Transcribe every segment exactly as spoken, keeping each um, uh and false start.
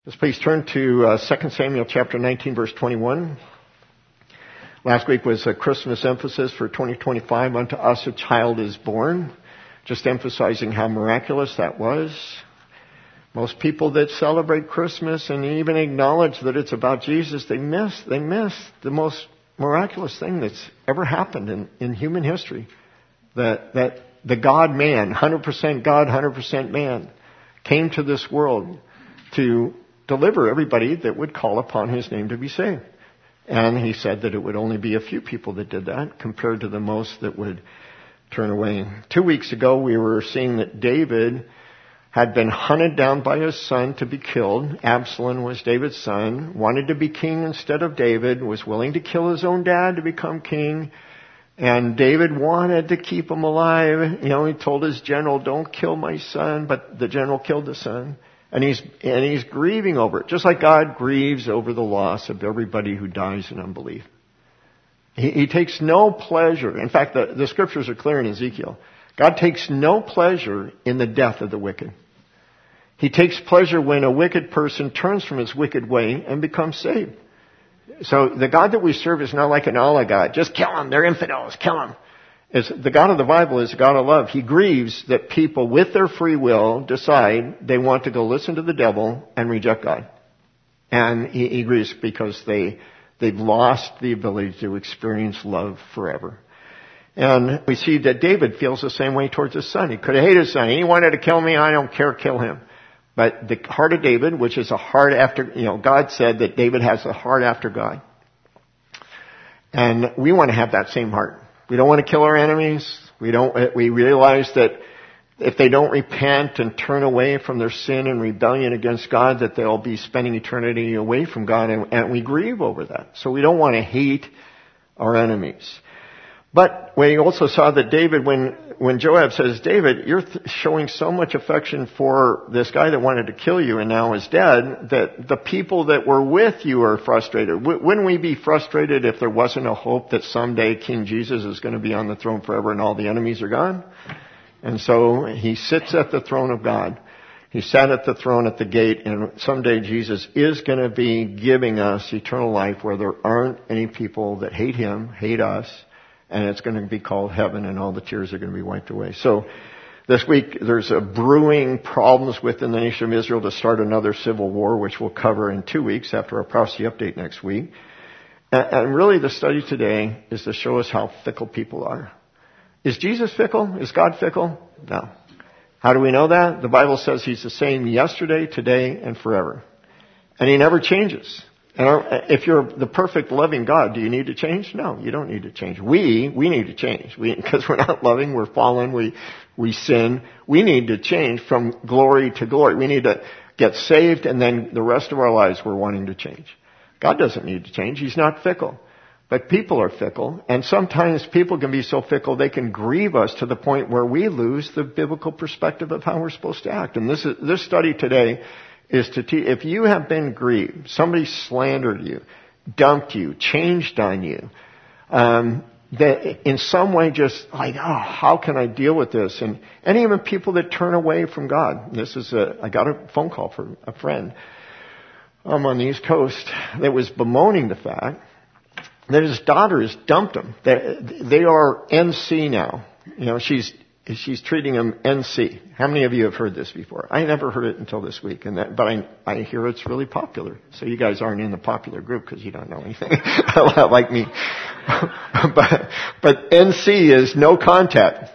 Let's please turn to uh, Second Samuel chapter nineteen, verse twenty-one. Last week was a Christmas emphasis for twenty twenty-five. Unto us a child is born. Just emphasizing how miraculous that was. Most people that celebrate Christmas and even acknowledge that it's about Jesus, they miss, they miss the most miraculous thing that's ever happened in, in human history. That, that the God-man, one hundred percent God, one hundred percent man, came to this world to deliver everybody that would call upon his name to be saved. And he said that it would only be a few people that did that compared to the most that would turn away. Two weeks ago, we were seeing that David had been hunted down by his son to be killed. Absalom was David's son, wanted to be king instead of David, was willing to kill his own dad to become king. And David wanted to keep him alive. You know, he told his general, don't kill my son, but the general killed the son. And he's, and he's grieving over it, just like God grieves over the loss of everybody who dies in unbelief. He, he takes no pleasure. In fact, the, the scriptures are clear in Ezekiel. God takes no pleasure in the death of the wicked. He takes pleasure when a wicked person turns from his wicked way and becomes saved. So the God that we serve is not like an Allah God. Just kill them. They're infidels. Kill them. Is the God of the Bible is a God of love. He grieves that people with their free will decide they want to go listen to the devil and reject God. And he, he grieves because they, they've lost the ability to experience love forever. And we see that David feels the same way towards his son. He could have hated his son. He wanted to kill me. I don't care. Kill him. But the heart of David, which is a heart after, you know, God said that David has a heart after God. And we want to have that same heart. We don't want to kill our enemies. We don't, we realize that if they don't repent and turn away from their sin and rebellion against God, that they'll be spending eternity away from God, and, and we grieve over that. So we don't want to hate our enemies. But we also saw that David, when, when Joab says, David, you're th- showing so much affection for this guy that wanted to kill you and now is dead, that the people that were with you are frustrated. W- wouldn't we be frustrated if there wasn't a hope that someday King Jesus is going to be on the throne forever and all the enemies are gone? And so he sits at the throne of God. He sat at the throne at the gate, and someday Jesus is going to be giving us eternal life where there aren't any people that hate him, hate us, and it's going to be called heaven, and all the tears are going to be wiped away. So this week there's a brewing problems within the nation of Israel to start another civil war, which we'll cover in two weeks after our prophecy update next week. And, and really the study today is to show us how fickle people are. Is Jesus fickle? Is God fickle? No. How do we know that? The Bible says he's the same yesterday, today, and forever. And he never changes. And if you're the perfect loving God, do you need to change? No, you don't need to change. We, we need to change. We, because we're not loving, we're fallen, we, we sin. We need to change from glory to glory. We need to get saved, and then the rest of our lives we're wanting to change. God doesn't need to change. He's not fickle. But people are fickle, and sometimes people can be so fickle they can grieve us to the point where we lose the biblical perspective of how we're supposed to act. And this is, this study today is to teach, if you have been grieved, somebody slandered you, dumped you, changed on you, um, that in some way just like, oh, how can I deal with this? And, and even people that turn away from God. This is a, I got a phone call from a friend um, on the East Coast that was bemoaning the fact that his daughter has dumped him. They, they are N C now. You know, she's she's treating him N C. How many of you have heard this before? I never heard it until this week, and that, but I I hear it's really popular. So you guys aren't in the popular group because you don't know anything like me. but but N C is no contact.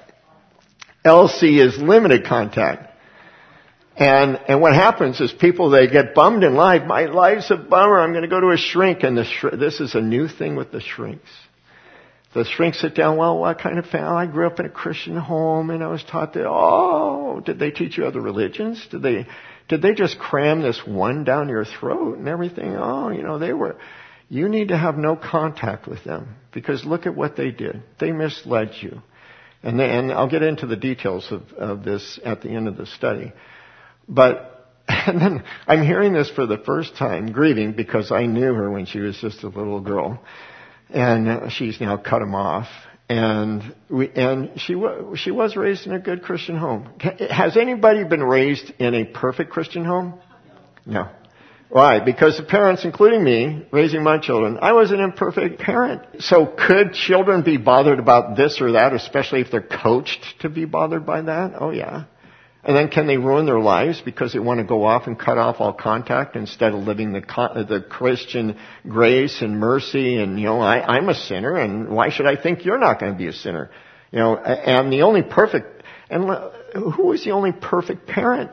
L C is limited contact. And, and what happens is people, they get bummed in life. My life's a bummer. I'm going to go to a shrink. And the sh- this is a new thing with the shrinks. The shrinks sit down, well, what kind of family? I grew up in a Christian home and I was taught that, oh, did they teach you other religions? Did they, did they just cram this one down your throat and everything? Oh, you know, they were, you need to have no contact with them because look at what they did. They misled you. And, they, and I'll get into the details of, of this at the end of the study. But, and then I'm hearing this for the first time, grieving, because I knew her when she was just a little girl. And she's now cut him off. And we, and she was, she was raised in a good Christian home. Has anybody been raised in a perfect Christian home? No. Why? Because the parents, including me, raising my children, I was an imperfect parent. So could children be bothered about this or that, especially if they're coached to be bothered by that? Oh yeah. And then can they ruin their lives because they want to go off and cut off all contact instead of living the the Christian grace and mercy and, you know, I, I'm a sinner and why should I think you're not going to be a sinner? You know, and the only perfect, and who was the only perfect parent?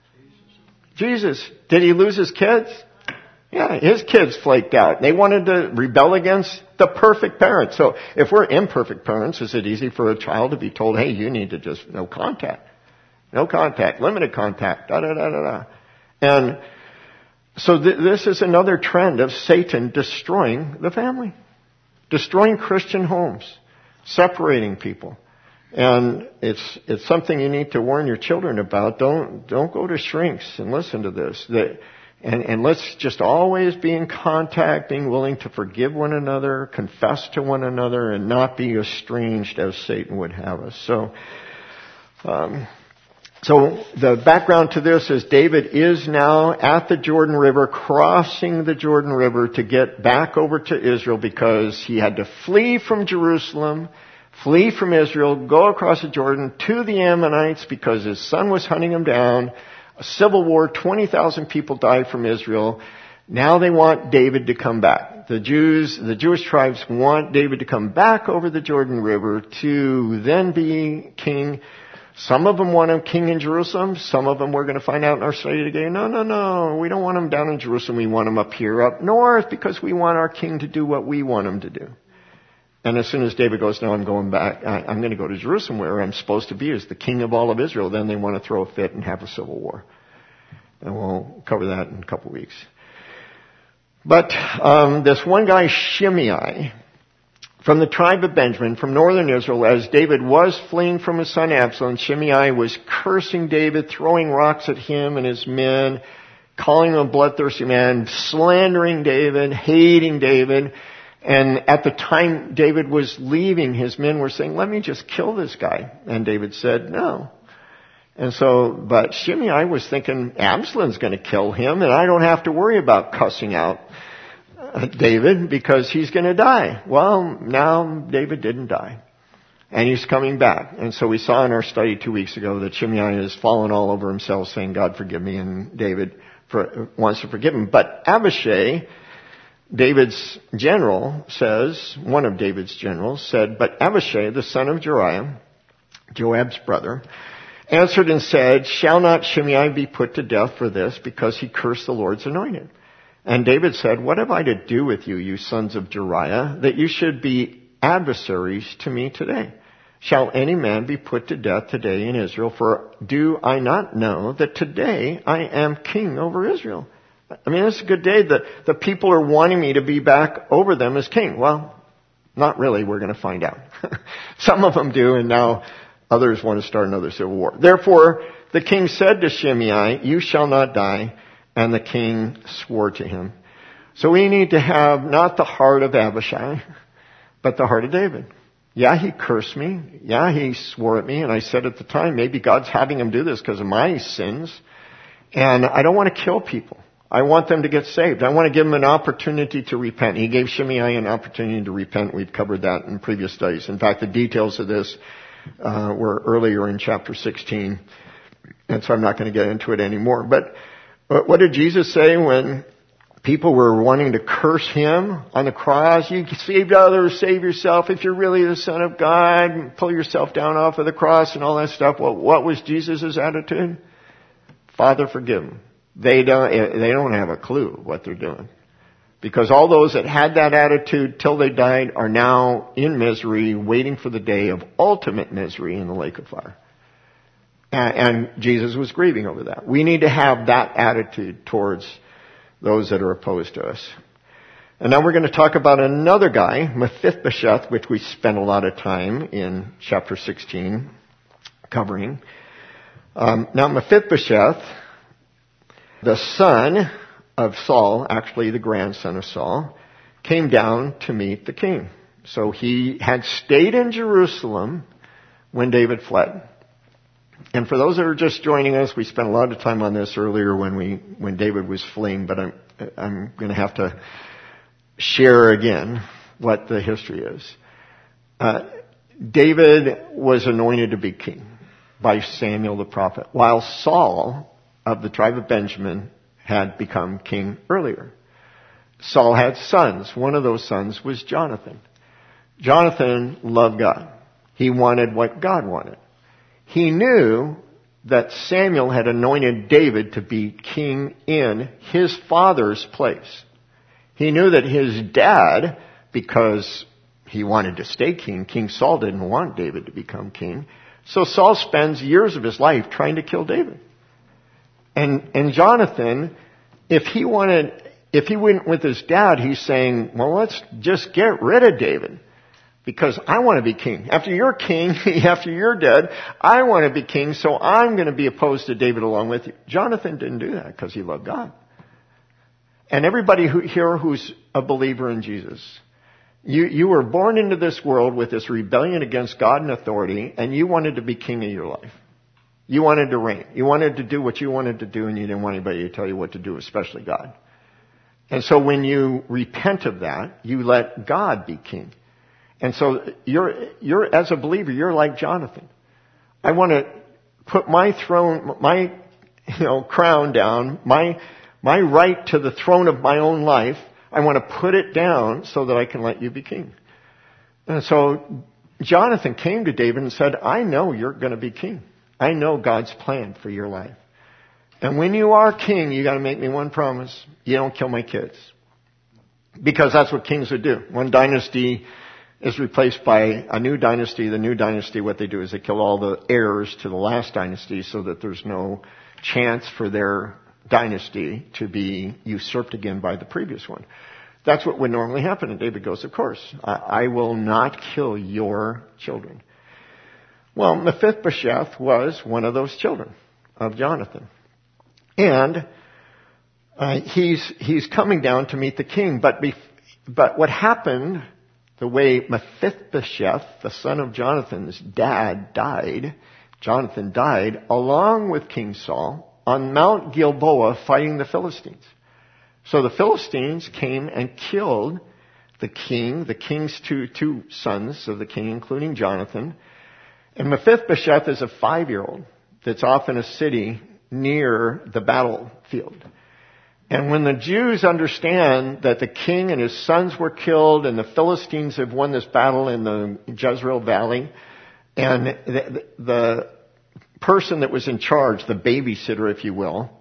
Jesus. Did he lose his kids? Yeah, his kids flaked out. They wanted to rebel against the perfect parent. So if we're imperfect parents, is it easy for a child to be told, hey, you need to just no contact? No contact, limited contact, da da da da da. And so th- this is another trend of Satan destroying the family, destroying Christian homes, separating people. And it's it's something you need to warn your children about. Don't don't go to shrinks and listen to this. That, and, and let's just always be in contact, being willing to forgive one another, confess to one another, and not be estranged as Satan would have us. So, um, so the background to this is David is now at the Jordan River, crossing the Jordan River to get back over to Israel because he had to flee from Jerusalem, flee from Israel, go across the Jordan to the Ammonites because his son was hunting him down. A civil war, twenty thousand people died from Israel. Now they want David to come back. The Jews, the Jewish tribes want David to come back over the Jordan River to then be king. Some of them want him king in Jerusalem. Some of them, we're going to find out in our study today, no, no, no, we don't want him down in Jerusalem. We want him up here, up north, because we want our king to do what we want him to do. And as soon as David goes, no, I'm going back, I, I'm going to go to Jerusalem where I'm supposed to be as the king of all of Israel, then they want to throw a fit and have a civil war. And we'll cover that in a couple of weeks. But um, this one guy, Shimei, from the tribe of Benjamin, from northern Israel, as David was fleeing from his son Absalom, Shimei was cursing David, throwing rocks at him and his men, calling him a bloodthirsty man, slandering David, hating David. And at the time David was leaving, his men were saying, let me just kill this guy. And David said, no. And so, but Shimei was thinking, Absalom's going to kill him, and I don't have to worry about cussing out David because he's going to die. Well, now David didn't die. And he's coming back. And so we saw in our study two weeks ago that Shimei has fallen all over himself saying, God forgive me, and David for, wants to forgive him. But Abishai, David's general, says, one of David's generals said, but Abishai, the son of Jeriah, Joab's brother, answered and said, shall not Shimei be put to death for this because he cursed the Lord's anointed? And David said, what have I to do with you, you sons of Jeriah, that you should be adversaries to me today? Shall any man be put to death today in Israel? For do I not know that today I am king over Israel? I mean, it's a good day. The, the people are wanting me to be back over them as king. Well, not really. We're going to find out. Some of them do, and now others want to start another civil war. Therefore, the king said to Shimei, you shall not die. And the king swore to him. So we need to have not the heart of Abishai, but the heart of David. Yeah, he cursed me. Yeah, he swore at me. And I said at the time, maybe God's having him do this because of my sins. And I don't want to kill people. I want them to get saved. I want to give them an opportunity to repent. He gave Shimei an opportunity to repent. We've covered that in previous studies. In fact, the details of this uh, were earlier in chapter sixteen. And so I'm not going to get into it anymore. But what did Jesus say when people were wanting to curse him on the cross? You saved others, save yourself. If you're really the Son of God, pull yourself down off of the cross and all that stuff. Well, what was Jesus' attitude? Father, forgive them. They don't, they don't have a clue what they're doing. Because all those that had that attitude till they died are now in misery, waiting for the day of ultimate misery in the lake of fire. And Jesus was grieving over that. We need to have that attitude towards those that are opposed to us. And now we're going to talk about another guy, Mephibosheth, which we spent a lot of time in chapter sixteen covering. Um, now Mephibosheth, the son of Saul, actually the grandson of Saul, came down to meet the king. So he had stayed in Jerusalem when David fled. And for those that are just joining us, we spent a lot of time on this earlier when we when David was fleeing, but I'm I'm going to have to share again what the history is. Uh, David was anointed to be king by Samuel the prophet, while Saul of the tribe of Benjamin had become king earlier. Saul had sons. One of those sons was Jonathan. Jonathan loved God. He wanted what God wanted. He knew that Samuel had anointed David to be king in his father's place. He knew that his dad, because he wanted to stay king, King Saul didn't want David to become king. So Saul spends years of his life trying to kill David. And, and Jonathan, if he wanted, if he went with his dad, he's saying, well, let's just get rid of David. Because I want to be king. After you're king, after you're dead, I want to be king, so I'm going to be opposed to David along with you. Jonathan didn't do that because he loved God. And everybody who, here who's a believer in Jesus, you, you were born into this world with this rebellion against God and authority, and you wanted to be king of your life. You wanted to reign. You wanted to do what you wanted to do, and you didn't want anybody to tell you what to do, especially God. And so when you repent of that, you let God be king. And so you're, you're, as a believer, you're like Jonathan. I want to put my throne, my, you know, crown down, my, my right to the throne of my own life. I want to put it down so that I can let you be king. And so Jonathan came to David and said, I know you're going to be king. I know God's plan for your life. And when you are king, you got to make me one promise. You don't kill my kids. Because that's what kings would do. One dynasty is replaced by a new dynasty. The new dynasty, what they do is they kill all the heirs to the last dynasty so that there's no chance for their dynasty to be usurped again by the previous one. That's what would normally happen. And David goes, of course, I, I will not kill your children. Well, Mephibosheth was one of those children of Jonathan. And uh, he's he's coming down to meet the king. But bef- but what happened, the way Mephibosheth, the son of Jonathan's dad, died, Jonathan died along with King Saul on Mount Gilboa fighting the Philistines. So the Philistines came and killed the king, the king's two, two sons of the king, including Jonathan. And Mephibosheth is a five-year-old that's off in a city near the battlefield. And when the Jews understand that the king and his sons were killed and the Philistines have won this battle in the Jezreel Valley, and the, the person that was in charge, the babysitter, if you will,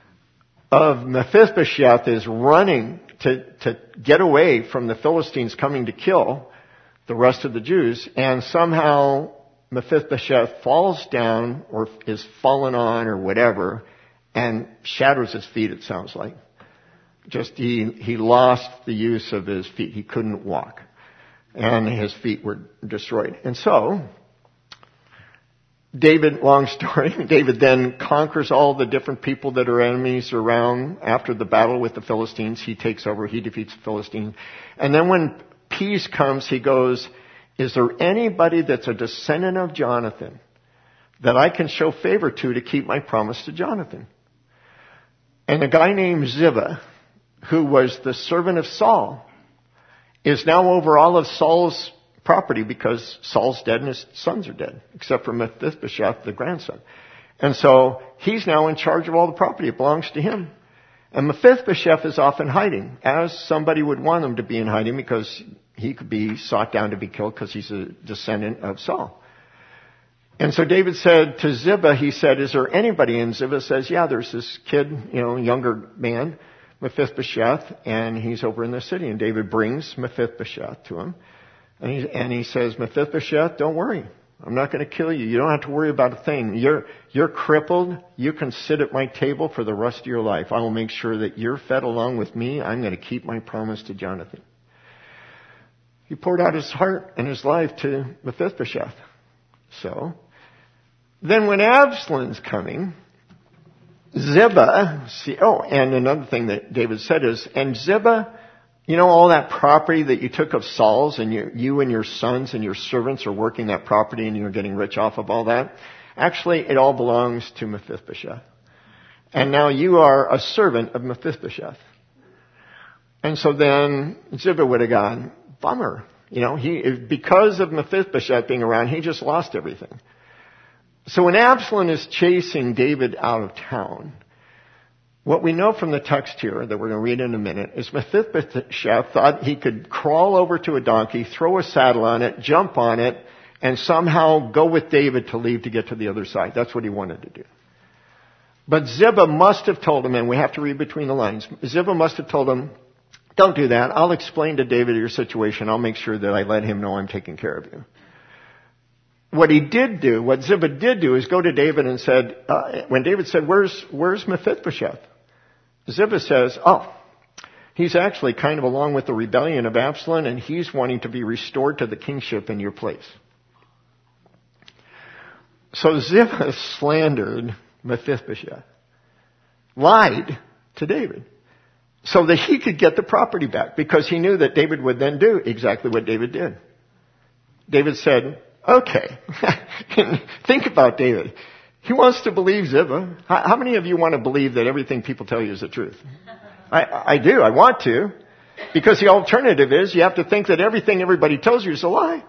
of Mephibosheth is running to, to get away from the Philistines coming to kill the rest of the Jews, and somehow Mephibosheth falls down or is fallen on or whatever and shatters his feet, it sounds like. Just he, he lost the use of his feet. He couldn't walk. And his feet were destroyed. And so, David, long story, David then conquers all the different people that are enemies around after the battle with the Philistines. He takes over, he defeats the Philistines. And then when peace comes, he goes, is there anybody that's a descendant of Jonathan that I can show favor to to keep my promise to Jonathan? And a guy named Ziba, who was the servant of Saul, is now over all of Saul's property because Saul's dead and his sons are dead, except for Mephibosheth, the grandson. And so he's now in charge of all the property. It belongs to him. And Mephibosheth is off in hiding, as somebody would want him to be in hiding because he could be sought down to be killed because he's a descendant of Saul. And so David said to Ziba, he said, is there anybody? And Ziba says, yeah, there's this kid, you know, younger man, Mephibosheth, and he's over in the city. And David brings Mephibosheth to him. And he, and he says, Mephibosheth, don't worry. I'm not going to kill you. You don't have to worry about a thing. You're, you're crippled. You can sit at my table for the rest of your life. I will make sure that you're fed along with me. I'm going to keep my promise to Jonathan. He poured out his heart and his life to Mephibosheth. So, then when Absalom's coming, Ziba, see, oh, and another thing that David said is, and Ziba, you know, all that property that you took of Saul's and you, you and your sons and your servants are working that property and you're getting rich off of all that. Actually, it all belongs to Mephibosheth. And now you are a servant of Mephibosheth. And so then Ziba would have gone, bummer. You know, he, because of Mephibosheth being around, he just lost everything. So when Absalom is chasing David out of town, what we know from the text here that we're going to read in a minute is Mephibosheth thought he could crawl over to a donkey, throw a saddle on it, jump on it, and somehow go with David to leave to get to the other side. That's what he wanted to do. But Ziba must have told him, and we have to read between the lines, Ziba must have told him, don't do that. I'll explain to David your situation. I'll make sure that I let him know I'm taking care of you. What he did do, what Ziba did do, is go to David and said, uh, when David said, where's, where's Mephibosheth? Ziba says, oh, he's actually kind of along with the rebellion of Absalom, and he's wanting to be restored to the kingship in your place. So Ziba slandered Mephibosheth, lied to David, so that he could get the property back, because he knew that David would then do exactly what David did. David said, okay, think about David. He wants to believe Ziba. How, how many of you want to believe that everything people tell you is the truth? I, I do. I want to. Because the alternative is you have to think that everything everybody tells you is a lie.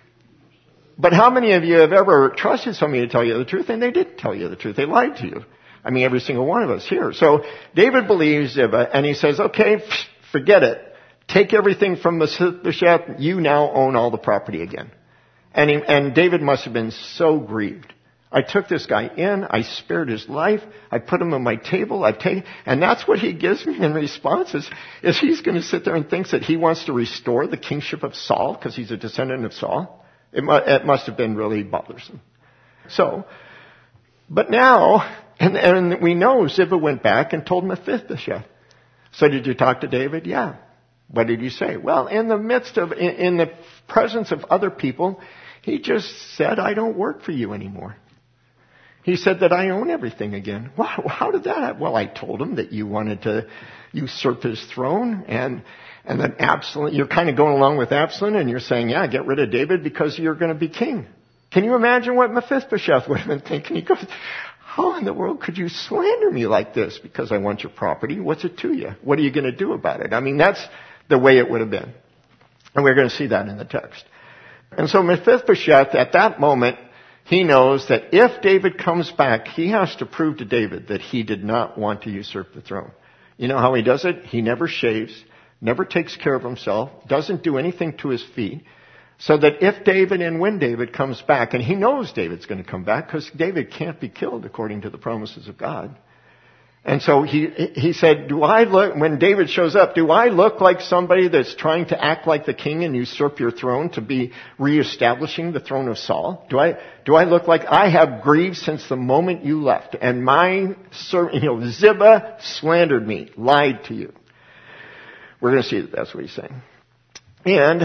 But how many of you have ever trusted somebody to tell you the truth and they didn't tell you the truth? They lied to you. I mean, every single one of us here. So David believes Ziba, and he says, okay, forget it. Take everything from Mephibosheth. You now own all the property again. And, he, and David must have been so grieved. I took this guy in. I spared his life. I put him on my table. I've taken, and that's what he gives me in response is, is he's going to sit there and thinks that he wants to restore the kingship of Saul because he's a descendant of Saul. It, mu- it must have been really bothersome. So, but now, and, and we know Ziba went back and told Mephibosheth. So did you talk to David? Yeah. What did you say? Well, in the midst of, in, in the presence of other people, he just said, I don't work for you anymore. He said that I own everything again. Wow, how did that happen? Well, I told him that you wanted to usurp his throne, and and that Absalom, you're kind of going along with Absalom, and you're saying, yeah, get rid of David because you're going to be king. Can you imagine what Mephibosheth would have been thinking? He goes, how in the world could you slander me like this? Because I want your property. What's it to you? What are you going to do about it? I mean, that's the way it would have been. And we're going to see that in the text. And so Mephibosheth, at that moment, he knows that if David comes back, he has to prove to David that he did not want to usurp the throne. You know how he does it? He never shaves, never takes care of himself, doesn't do anything to his feet, so that if David and when David comes back, and he knows David's going to come back because David can't be killed according to the promises of God. And so he he said, do I look, when David shows up, do I look like somebody that's trying to act like the king and usurp your throne to be reestablishing the throne of Saul? Do I do I look like I have grieved since the moment you left, and my servant, you know, Ziba slandered me, lied to you? We're going to see that that's what he's saying. And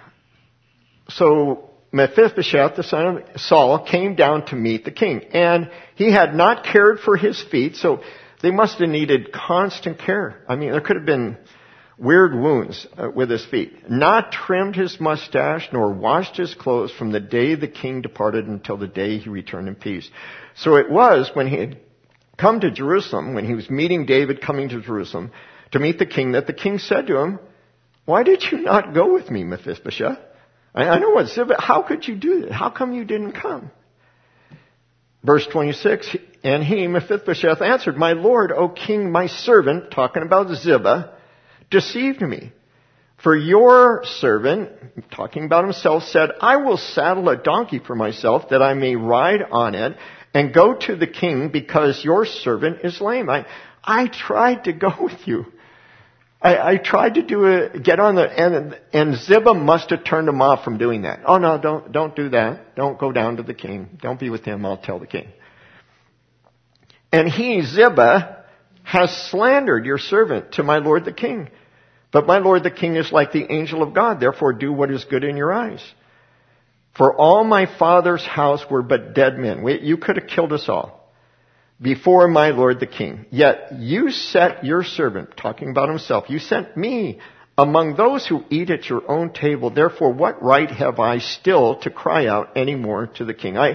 so Mephibosheth, the son of Saul, came down to meet the king, and he had not cared for his feet, so they must have needed constant care. I mean, there could have been weird wounds uh, with his feet. Not trimmed his mustache, nor washed his clothes from the day the king departed until the day he returned in peace. So it was when he had come to Jerusalem, when he was meeting David coming to Jerusalem to meet the king, that the king said to him, why did you not go with me, Mephibosheth? I, I know what Ziba, how could you do that? How come you didn't come? Verse twenty-six, and he, Mephibosheth, answered, my lord, O king, my servant, talking about Ziba, deceived me. For your servant, talking about himself, said, I will saddle a donkey for myself that I may ride on it and go to the king because your servant is lame. I, I tried to go with you. I, I tried to do a, get on the, and, and Ziba must have turned him off from doing that. Oh no, don't, don't do that. Don't go down to the king. Don't be with him. I'll tell the king. And he, Ziba, has slandered your servant to my lord the king. But my lord the king is like the angel of God. Therefore do what is good in your eyes. For all my father's house were but dead men. We, you could have killed us all before my lord the king. Yet you set your servant, talking about himself, you sent me among those who eat at your own table. Therefore, what right have I still to cry out any more to the king? I,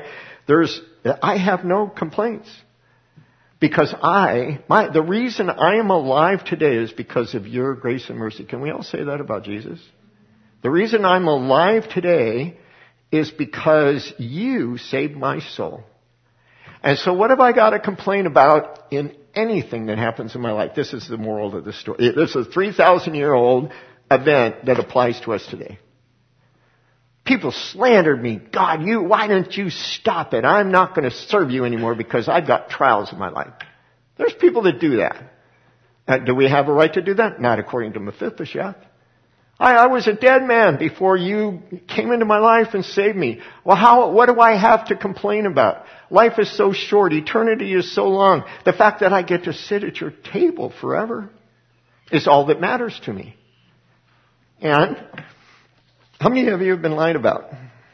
There's, I have no complaints. Because I, my, the reason I am alive today is because of your grace and mercy. Can we all say that about Jesus? The reason I'm alive today is because you saved my soul. And so what have I got to complain about in anything that happens in my life? This is the moral of the story. This is a three thousand year old event that applies to us today. People slandered me. God, you, why don't you stop it? I'm not going to serve you anymore because I've got trials in my life. There's people that do that. Uh, do we have a right to do that? Not according to Mephibosheth. I, I was a dead man before you came into my life and saved me. Well, how, what do I have to complain about? Life is so short. Eternity is so long. The fact that I get to sit at your table forever is all that matters to me. And how many of you have been lied about?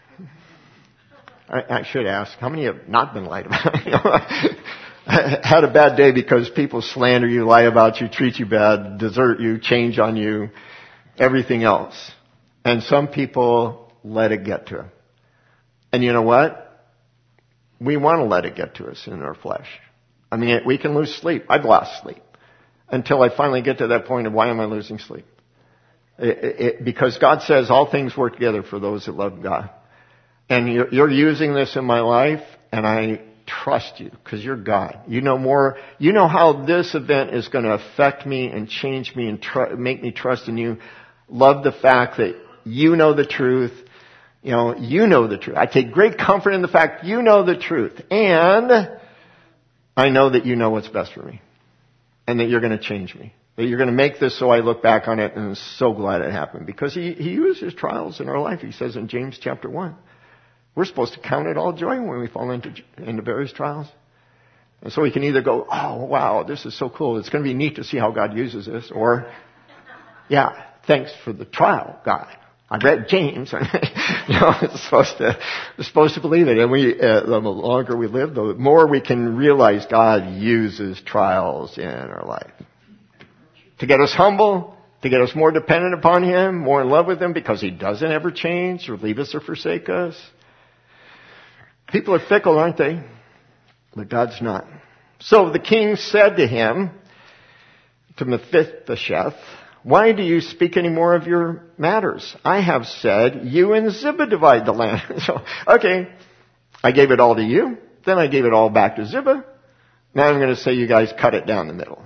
I, I should ask, how many have not been lied about? You know, I had a bad day because people slander you, lie about you, treat you bad, desert you, change on you, everything else. And some people let it get to them. And you know what? We want to let it get to us in our flesh. I mean, we can lose sleep. I've lost sleep until I finally get to that point of why am I losing sleep? It, it, because God says all things work together for those that love God. And you're, you're using this in my life, and I trust you because you're God. You know more. You know how this event is going to affect me and change me and tr- make me trust in you. Love the fact that you know the truth. You know, you know the truth. I take great comfort in the fact you know the truth. And I know that you know what's best for me. And that you're going to change me. That you're going to make this so I look back on it and I'm so glad it happened. Because he, he uses trials in our life. He says in James chapter one. We're supposed to count it all joy when we fall into, into various trials. And so we can either go, oh, wow, this is so cool. It's going to be neat to see how God uses this. Or, yeah, thanks for the trial, God. I read James. You know, it's supposed to, we're supposed to believe it. And we, uh, the longer we live, the more we can realize God uses trials in our life. To get us humble, to get us more dependent upon Him, more in love with Him, because He doesn't ever change or leave us or forsake us. People are fickle, aren't they? But God's not. So the king said to him, to Mephibosheth, why do you speak any more of your matters? I have said, you and Ziba divide the land. So, okay, I gave it all to you. Then I gave it all back to Ziba. Now I'm going to say you guys cut it down the middle.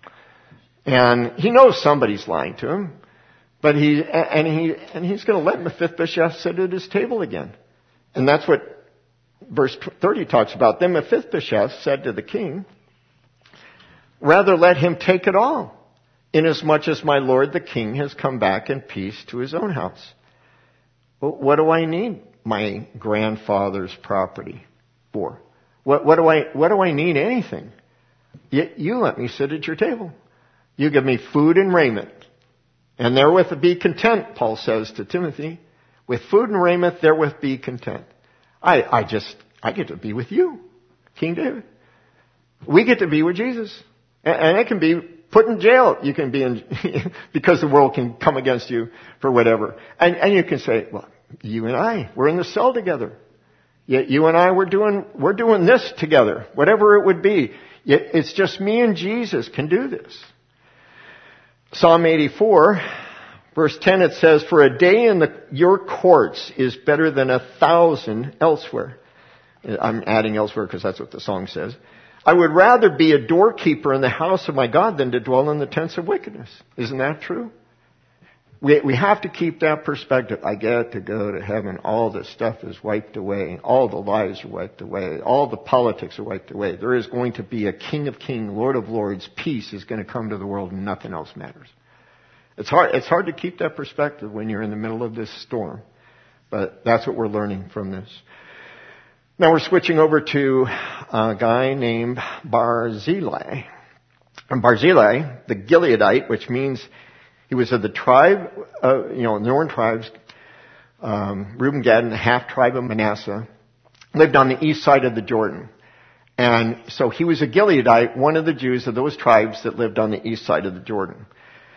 And he knows somebody's lying to him. But he, and he, and he's going to let Mephibosheth sit at his table again. And that's what verse thirty talks about. Then Mephibosheth said to the king, rather let him take it all, inasmuch as my lord the king has come back in peace to his own house. Well, what do I need my grandfather's property for? What, what do I, what do I need anything? You, you let me sit at your table. You give me food and raiment. And therewith be content, Paul says to Timothy. With food and raiment, therewith be content. I, I just, I get to be with you, King David. We get to be with Jesus. And, and it can be put in jail. You can be in, because the world can come against you for whatever. And, and you can say, well, you and I, we're in the cell together. Yet you and I, we're doing, we're doing this together. Whatever it would be. Yet it's just me and Jesus can do this. Psalm eighty-four, verse ten, it says, for a day in the, your courts is better than a thousand elsewhere. I'm adding elsewhere because that's what the song says. I would rather be a doorkeeper in the house of my God than to dwell in the tents of wickedness. Isn't that true? We, we have to keep that perspective. I get to go to heaven. All the stuff is wiped away. All the lies are wiped away. All the politics are wiped away. There is going to be a King of Kings, Lord of Lords. Peace is going to come to the world and nothing else matters. It's hard, it's hard to keep that perspective when you're in the middle of this storm. But that's what we're learning from this. Now we're switching over to a guy named Barzillai. And Barzillai, the Gileadite, which means he was of the tribe, uh, you know, northern tribes, um, Reuben, Gad, and the half tribe of Manasseh, lived on the east side of the Jordan. And so he was a Gileadite, one of the Jews of those tribes that lived on the east side of the Jordan.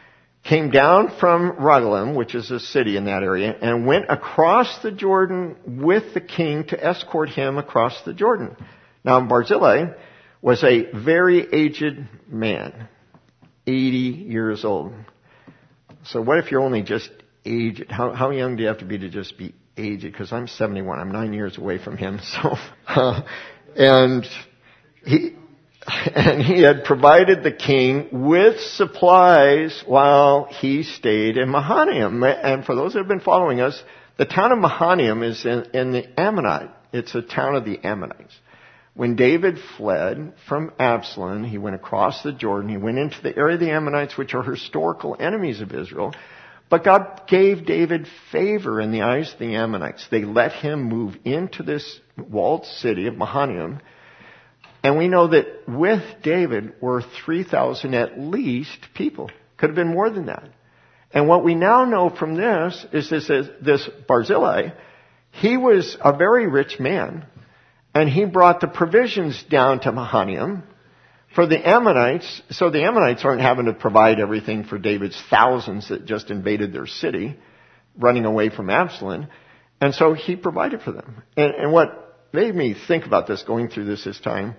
came down from Rogelim, which is a city in that area, and went across the Jordan with the king to escort him across the Jordan. Now Barzillai was a very aged man, eighty years old. So what if you're only just aged? How, how young do you have to be to just be aged? Because I'm seventy-one. I'm nine years away from him. So, uh, and he, and he had provided the king with supplies while he stayed in Mahanaim. And for those that have been following us, the town of Mahanaim is in, in the Ammonite. It's a town of the Ammonites. When David fled from Absalom, he went across the Jordan. He went into the area of the Ammonites, which are historical enemies of Israel. But God gave David favor in the eyes of the Ammonites. They let him move into this walled city of Mahanaim. And we know that with David were three thousand at least people. Could have been more than that. And what we now know from this is this, is this Barzillai, he was a very rich man. And he brought the provisions down to Mahanaim for the Ammonites. So the Ammonites aren't having to provide everything for David's thousands that just invaded their city, running away from Absalom. And so he provided for them. And, and what made me think about this, going through this this time,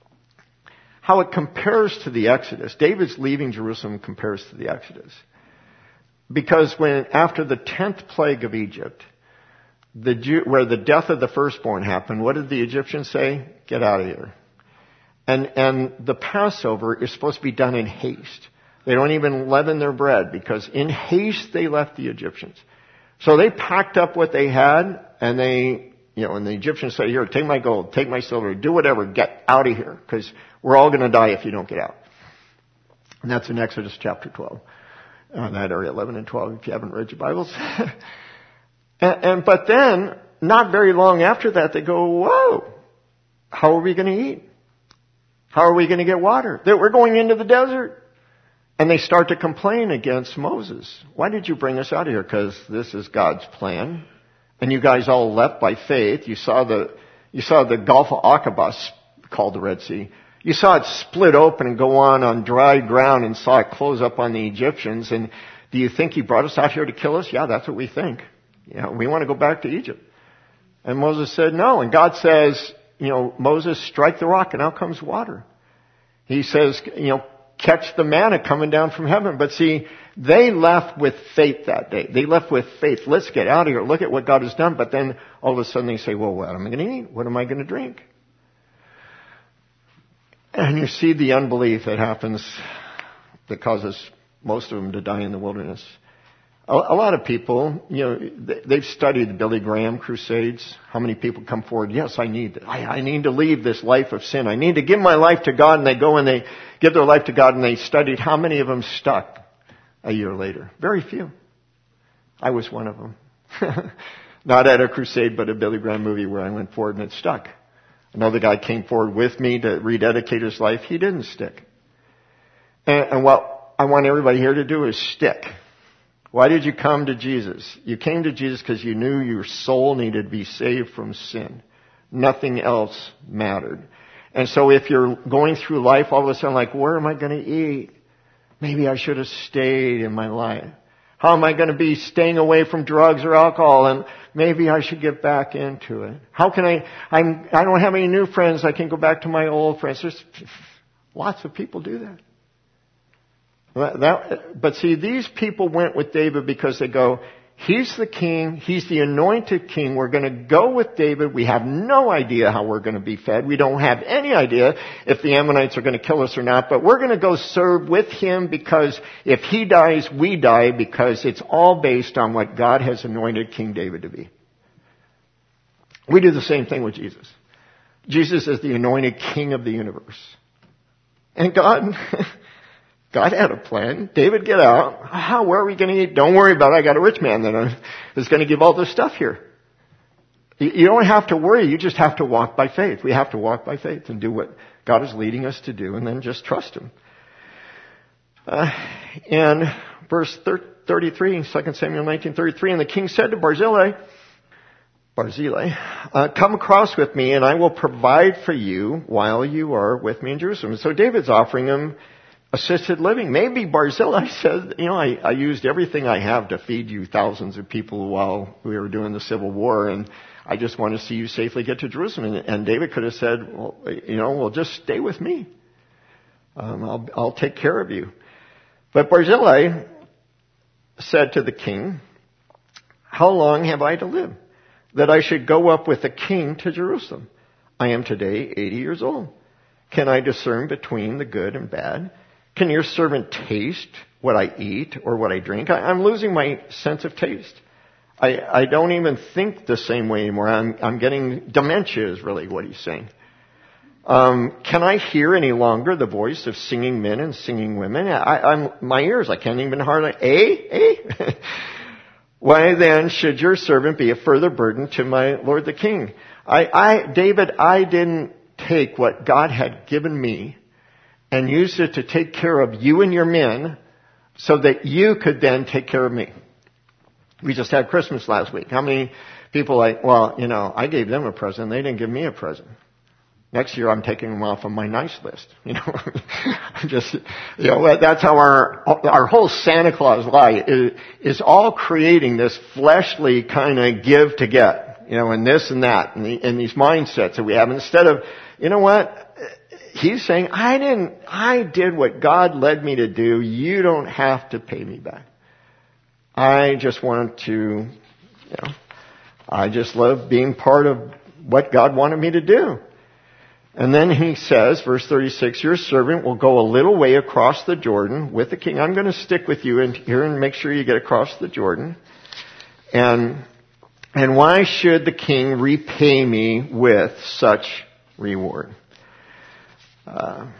how it compares to the Exodus. David's leaving Jerusalem compares to the Exodus. Because when, after the tenth plague of Egypt, The Jew, where the death of the firstborn happened, what did the Egyptians say? Get out of here. And, and the Passover is supposed to be done in haste. They don't even leaven their bread because in haste they left the Egyptians. So they packed up what they had and they, you know, and the Egyptians said, here, take my gold, take my silver, do whatever, get out of here because we're all going to die if you don't get out. And that's in Exodus chapter twelve. Uh, that area eleven and twelve if you haven't read your Bibles. And, and but then, not very long after that, they go, whoa, how are we going to eat? How are we going to get water? That we're going into the desert. And they start to complain against Moses. Why did you bring us out of here? Because this is God's plan. And you guys all left by faith. You saw the, you saw the Gulf of Aqaba, called the Red Sea. You saw it split open and go on on dry ground and saw it close up on the Egyptians. And do you think he brought us out here to kill us? Yeah, that's what we think. You know, we want to go back to Egypt. And Moses said no. And God says, you know, Moses, strike the rock and out comes water. He says, you know, catch the manna coming down from heaven. But see, they left with faith that day. They left with faith. Let's get out of here. Look at what God has done. But then all of a sudden they say, well, what am I going to eat? What am I going to drink? And you see the unbelief that happens that causes most of them to die in the wilderness. A lot of people, you know, they've studied the Billy Graham crusades. How many people come forward? Yes, I need that. I, I need to leave this life of sin. I need to give my life to God. And they go and they give their life to God and they studied how many of them stuck a year later. Very few. I was one of them. Not at a crusade, but a Billy Graham movie where I went forward and it stuck. Another guy came forward with me to rededicate his life. He didn't stick. And, and what I want everybody here to do is stick. Why did you come to Jesus? You came to Jesus because you knew your soul needed to be saved from sin. Nothing else mattered. And so if you're going through life all of a sudden like, where am I going to eat? Maybe I should have stayed in my life. How am I going to be staying away from drugs or alcohol? And maybe I should get back into it. How can I, I'm, I don't have any new friends. I can go back to my old friends. There's lots of people do that. That, but see, these people went with David because they go, he's the king, he's the anointed king, we're going to go with David, we have no idea how we're going to be fed, we don't have any idea if the Ammonites are going to kill us or not, but we're going to go serve with him because if he dies, we die, because it's all based on what God has anointed King David to be. We do the same thing with Jesus. Jesus is the anointed king of the universe. And God... God had a plan. David, get out. How? Where are we going to eat? Don't worry about it. I got a rich man that is going to give all this stuff here. You don't have to worry. You just have to walk by faith. We have to walk by faith and do what God is leading us to do and then just trust him. Uh, and verse thirty-three, Second Samuel nineteen thirty-three, and the king said to Barzillai, Barzillai, uh, come across with me and I will provide for you while you are with me in Jerusalem. So David's offering him assisted living. Maybe Barzillai says, you know, I, I used everything I have to feed you thousands of people while we were doing the Civil War, and I just want to see you safely get to Jerusalem. And, and David could have said, well, you know, well, just stay with me. Um, I'll, I'll take care of you. But Barzillai said to the king, how long have I to live, that I should go up with the king to Jerusalem? I am today eighty years old. Can I discern between the good and bad? Can your servant taste what I eat or what I drink? I, I'm losing my sense of taste. I, I don't even think the same way anymore. I'm, I'm getting dementia is really what he's saying. Um, can I hear any longer the voice of singing men and singing women? I, I'm, my ears, I can't even hardly, eh, eh? Why then should your servant be a further burden to my lord the king? I, I, David, I didn't take what God had given me and used it to take care of you and your men so that you could then take care of me. We just had Christmas last week. How many people like, well, you know, I gave them a present. They didn't give me a present. Next year I'm taking them off of my nice list. You know, I'm just, you know, that's how our, our whole Santa Claus lie is, is all creating this fleshly kind of give to get, you know, and this and that and, the, and these mindsets that we have instead of, you know what? He's saying, I didn't, I did what God led me to do. You don't have to pay me back. I just want to, you know, I just love being part of what God wanted me to do. And then he says, verse thirty-six, your servant will go a little way across the Jordan with the king. I'm going to stick with you in here and make sure you get across the Jordan. And, and why should the king repay me with such reward? Uh,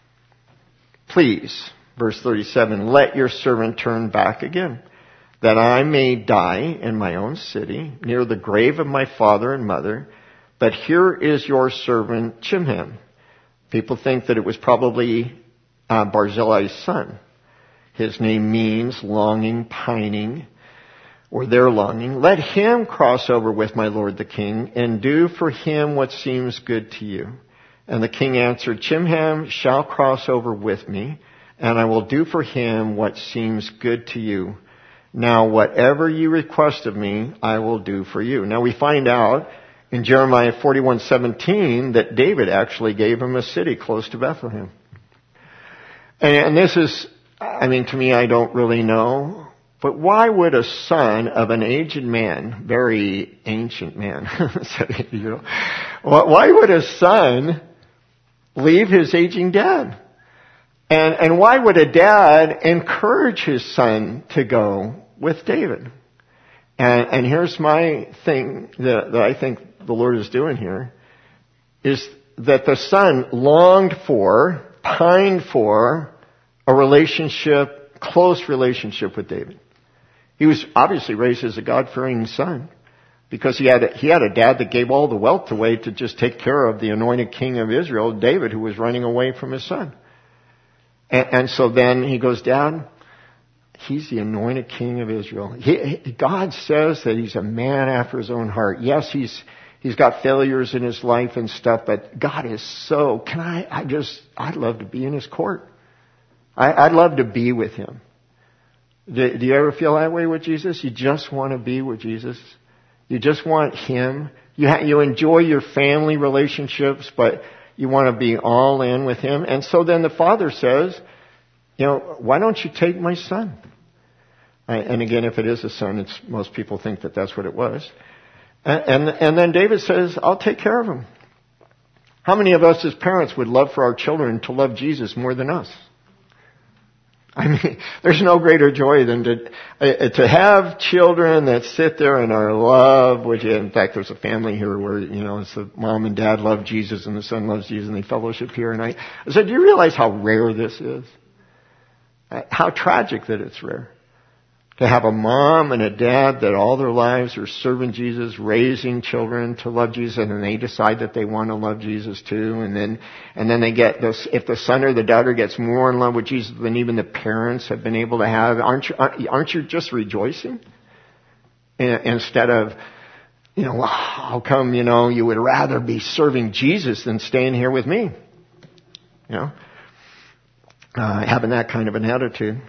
please, verse thirty-seven, let your servant turn back again, that I may die in my own city, near the grave of my father and mother. But here is your servant Chimham. People think that it was probably uh, Barzillai's son. His name means longing, pining, or their longing. Let him cross over with my lord the king, and do for him what seems good to you. And the king answered, Chimham shall cross over with me, and I will do for him what seems good to you. Now, whatever you request of me, I will do for you. Now, we find out in Jeremiah forty-one seventeen that David actually gave him a city close to Bethlehem. And, and this is, I mean, to me, I don't really know. But why would a son of an aged man, very ancient man, you know, why would a son leave his aging dad? And, and why would a dad encourage his son to go with David? And, and here's my thing that, that I think the Lord is doing here, is that the son longed for, pined for a relationship, close relationship with David. He was obviously raised as a God-fearing son because he had a, he had a dad that gave all the wealth away to just take care of the anointed king of Israel, David, who was running away from his son. And, and so then he goes, Dad, he's the anointed king of Israel. He, he, God says that he's a man after his own heart. Yes, he's he's got failures in his life and stuff, but God is so, can I, I just, I'd love to be in his court. I, I'd love to be with him. Do, do you ever feel that way with Jesus? You just want to be with Jesus. You just want him. You ha- you enjoy your family relationships, but you want to be all in with him. And so then the father says, you know, why don't you take my son? And again, if it is a son, it's, most people think that that's what it was. And, and, and then David says, I'll take care of him. How many of us as parents would love for our children to love Jesus more than us? I mean, there's no greater joy than to uh, to have children that sit there and are loved. Which, in fact, there's a family here where, you know, it's the mom and dad love Jesus and the son loves Jesus and they fellowship here. And I, I said, do you realize how rare this is? How tragic that it's rare. To have a mom and a dad that all their lives are serving Jesus, raising children to love Jesus, and then they decide that they want to love Jesus too, and then and then they get this. If the son or the daughter gets more in love with Jesus than even the parents have been able to have, aren't you aren't you just rejoicing? Instead of, you know, how come, you know, you would rather be serving Jesus than staying here with me? You know. uh, having that kind of an attitude.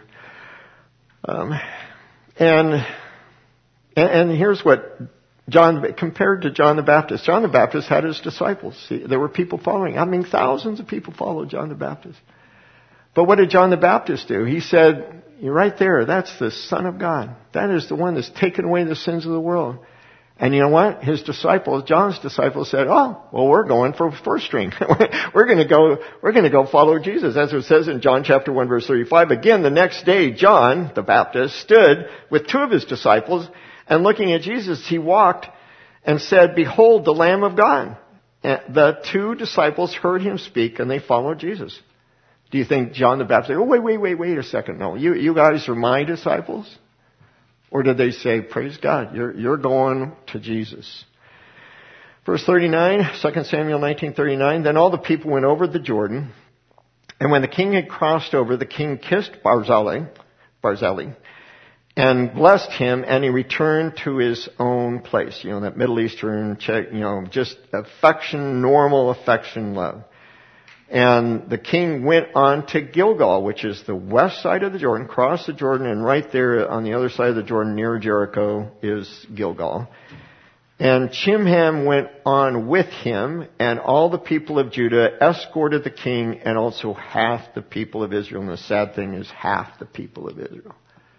Um, and, and here's what John, compared to John the Baptist, John the Baptist had his disciples. See, there were people following. I mean, thousands of people followed John the Baptist. But what did John the Baptist do? He said, you're right there. That's the Son of God. That is the one that's taken away the sins of the world. And you know what? His disciples, John's disciples said, oh, well, we're going for first string. we're going to go, we're going to go follow Jesus. That's what it says in John chapter one verse thirty-five. Again, the next day, John the Baptist stood with two of his disciples, and looking at Jesus, he walked and said, behold, the Lamb of God. And the two disciples heard him speak, and they followed Jesus. Do you think John the Baptist, oh, wait, wait, wait, wait a second. No, you, you guys are my disciples? Or did they say, praise God, you're, you're going to Jesus? Verse thirty-nine, Second Samuel nineteen thirty-nine, then all the people went over the Jordan, and when the king had crossed over, the king kissed Barzillai, Barzillai, and blessed him, and he returned to his own place. You know, that Middle Eastern, you know, just affection, normal affection, love. And the king went on to Gilgal, which is the west side of the Jordan, crossed the Jordan, and right there on the other side of the Jordan near Jericho is Gilgal. And Chimham went on with him, and all the people of Judah escorted the king, and also half the people of Israel. And the sad thing is half the people of Israel.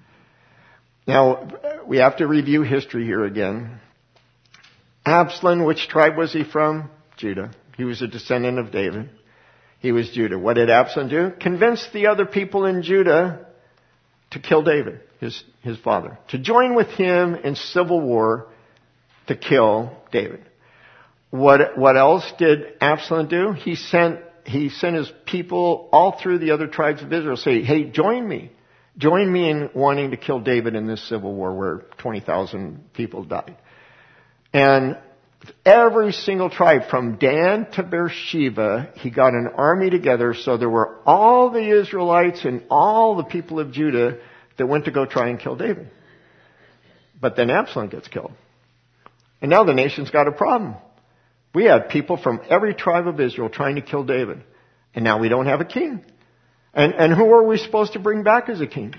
Now, we have to review history here again. Absalom, which tribe was he from? Judah. He was a descendant of David. He was Judah. What did Absalom do? Convince the other people in Judah to kill David, his, his father. To join with him in civil war to kill David. What, what else did Absalom do? He sent, he sent his people all through the other tribes of Israel say, hey, join me. Join me in wanting to kill David in this civil war where twenty thousand people died. And every single tribe from Dan to Beersheba, he got an army together, so there were all the Israelites and all the people of Judah that went to go try and kill David. But then Absalom gets killed. And now the nation's got a problem. We had people from every tribe of Israel trying to kill David. And now we don't have a king. And, and who are we supposed to bring back as a king?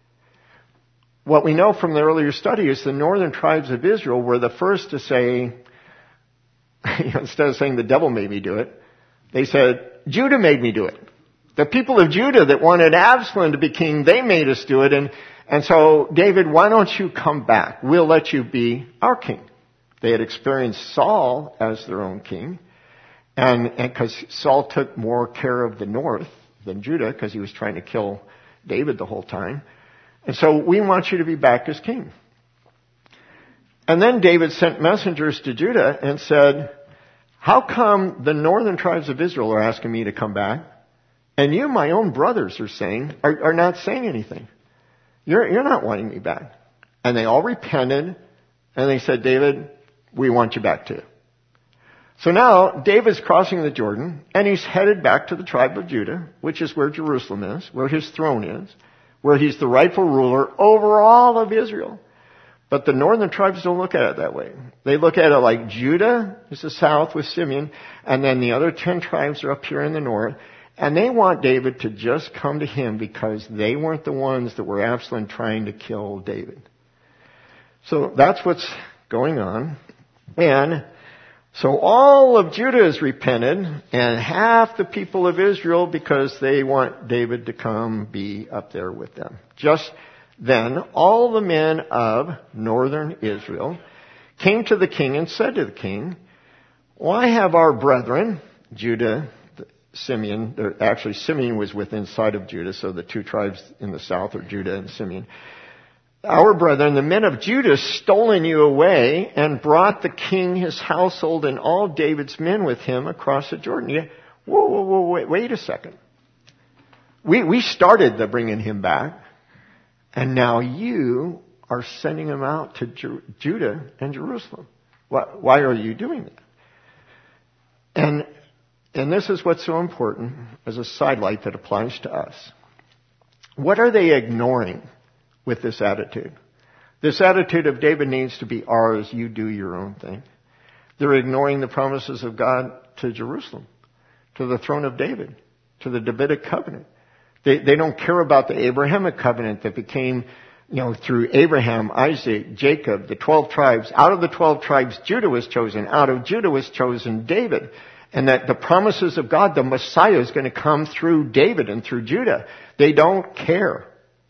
What we know from the earlier study is the northern tribes of Israel were the first to say, instead of saying the devil made me do it, they said, Judah made me do it. The people of Judah that wanted Absalom to be king, they made us do it. And, and so, David, why don't you come back? We'll let you be our king. They had experienced Saul as their own king. And because Saul took more care of the north than Judah, because he was trying to kill David the whole time. And so we want you to be back as king. And then David sent messengers to Judah and said, how come the northern tribes of Israel are asking me to come back? And you, my own brothers, are saying, are, are not saying anything. You're, you're not wanting me back. And they all repented, and they said, David, we want you back too. So now, David's crossing the Jordan, and he's headed back to the tribe of Judah, which is where Jerusalem is, where his throne is, where he's the rightful ruler over all of Israel. But the northern tribes don't look at it that way. They look at it like Judah is the south with Simeon, and then the other ten tribes are up here in the north, and they want David to just come to him because they weren't the ones that were Absalom trying to kill David. So that's what's going on. And so all of Judah is repented, and half the people of Israel because they want David to come be up there with them. Just then, all the men of northern Israel came to the king and said to the king, why have our brethren, Judah, Simeon, actually Simeon was within sight of Judah, so the two tribes in the south are Judah and Simeon. Our brethren, the men of Judah, stolen you away and brought the king, his household, and all David's men with him across the Jordan. Yeah. Whoa, whoa, whoa, wait, wait a second. We, we started the bringing him back. And now you are sending him out to Ju- Judah and Jerusalem. Why, why are you doing that? And, and this is what's so important as a sidelight that applies to us. What are they ignoring with this attitude? This attitude of David needs to be ours, you do your own thing. They're ignoring the promises of God to Jerusalem, to the throne of David, to the Davidic covenant. They, they don't care about the Abrahamic covenant that became, you know, through Abraham, Isaac, Jacob, the twelve tribes. Out of the twelve tribes, Judah was chosen. Out of Judah was chosen David. And that the promises of God, the Messiah, is going to come through David and through Judah. They don't care.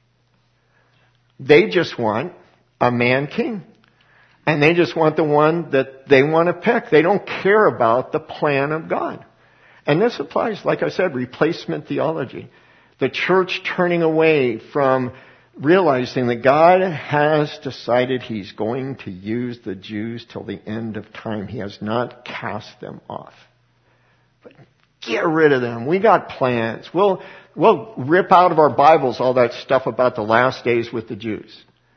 They just want a man king. And they just want the one that they want to pick. They don't care about the plan of God. And this applies, like I said, replacement theology. The church turning away from realizing that God has decided He's going to use the Jews till the end of time. He has not cast them off. But get rid of them. We got plans. We'll, we'll rip out of our Bibles all that stuff about the last days with the Jews.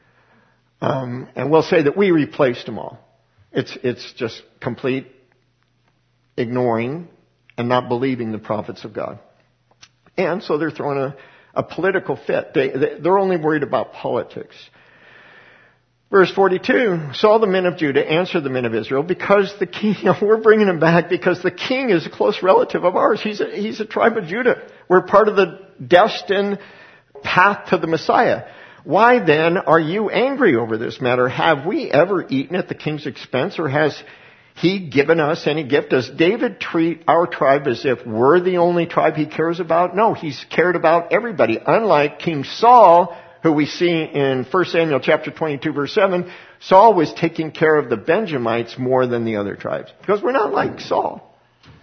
Um, and we'll say that we replaced them all. It's, it's just complete ignoring and not believing the prophets of God. And so they're throwing a, a political fit. They, they, they're only worried about politics. Verse forty-two, so all the men of Judah answered the men of Israel, because the king, you know, we're bringing him back because the king is a close relative of ours. He's a, he's a tribe of Judah. We're part of the destined path to the Messiah. Why then are you angry over this matter? Have we ever eaten at the king's expense, or has he given us any gift? Does David treat our tribe as if we're the only tribe he cares about? No, he's cared about everybody. Unlike King Saul, who we see in First Samuel chapter twenty-two, verse seven, Saul was taking care of the Benjamites more than the other tribes. Because we're not like Saul.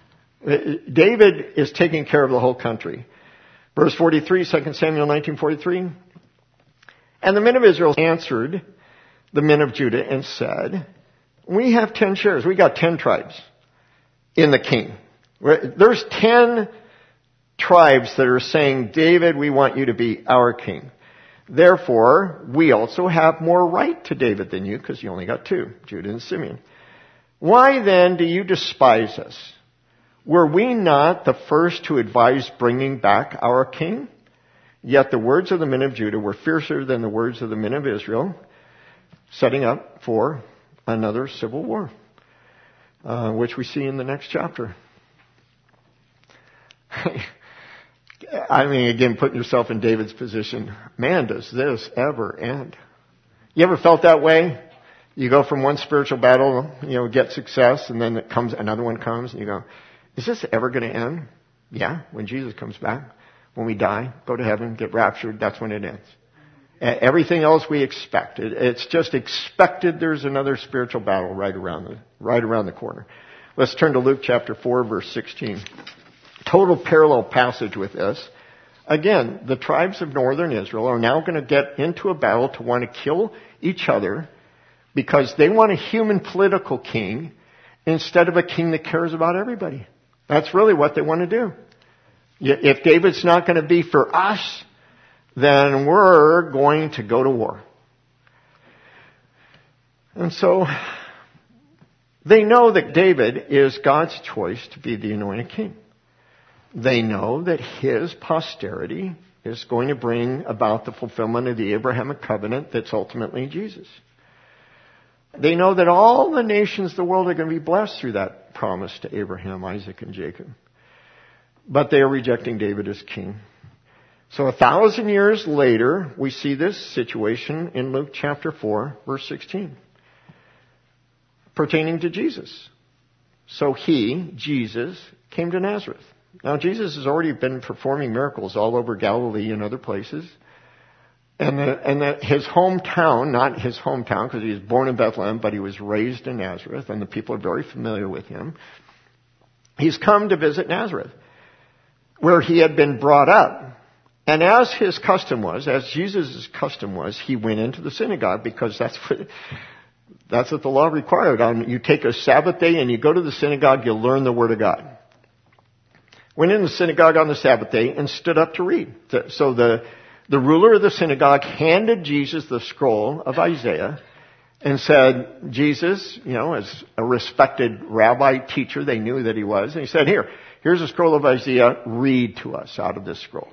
David is taking care of the whole country. Verse forty-three, Second Samuel nineteen forty-three. And the men of Israel answered the men of Judah and said, we have ten shares. We got ten tribes in the king. There's ten tribes that are saying, David, we want you to be our king. Therefore, we also have more right to David than you, because you only got two, Judah and Simeon. Why then do you despise us? Were we not the first to advise bringing back our king? Yet the words of the men of Judah were fiercer than the words of the men of Israel, setting up for another civil war, uh, which we see in the next chapter. I mean, again, putting yourself in David's position. Man, does this ever end? You ever felt that way? You go from one spiritual battle, you know, get success, and then it comes, another one comes, and you go, is this ever going to end? Yeah, when Jesus comes back. When we die, go to heaven, get raptured, that's when it ends. Everything else we expect. It's just expected there's another spiritual battle right around the, right around the corner. Let's turn to Luke chapter four, verse sixteen. Total parallel passage with this. Again, the tribes of northern Israel are now going to get into a battle to want to kill each other because they want a human political king instead of a king that cares about everybody. That's really what they want to do. If David's not going to be for us, then we're going to go to war. And so they know that David is God's choice to be the anointed king. They know that his posterity is going to bring about the fulfillment of the Abrahamic covenant that's ultimately Jesus. They know that all the nations of the world are going to be blessed through that promise to Abraham, Isaac, and Jacob. But they are rejecting David as king. So a thousand years later, we see this situation in Luke chapter four, verse sixteen, pertaining to Jesus. So he, Jesus, came to Nazareth. Now, Jesus has already been performing miracles all over Galilee and other places. And, the, and the, his hometown, not his hometown because he was born in Bethlehem, but he was raised in Nazareth, and the people are very familiar with him. He's come to visit Nazareth, where he had been brought up. And as his custom was, as Jesus' custom was, he went into the synagogue because that's what, that's what the law required. On, you take a Sabbath day and you go to the synagogue, you learn the Word of God. Went in the synagogue on the Sabbath day and stood up to read. So the, the ruler of the synagogue handed Jesus the scroll of Isaiah and said, Jesus, you know, as a respected rabbi teacher, they knew that he was. And he said, here, here's a scroll of Isaiah, read to us out of this scroll.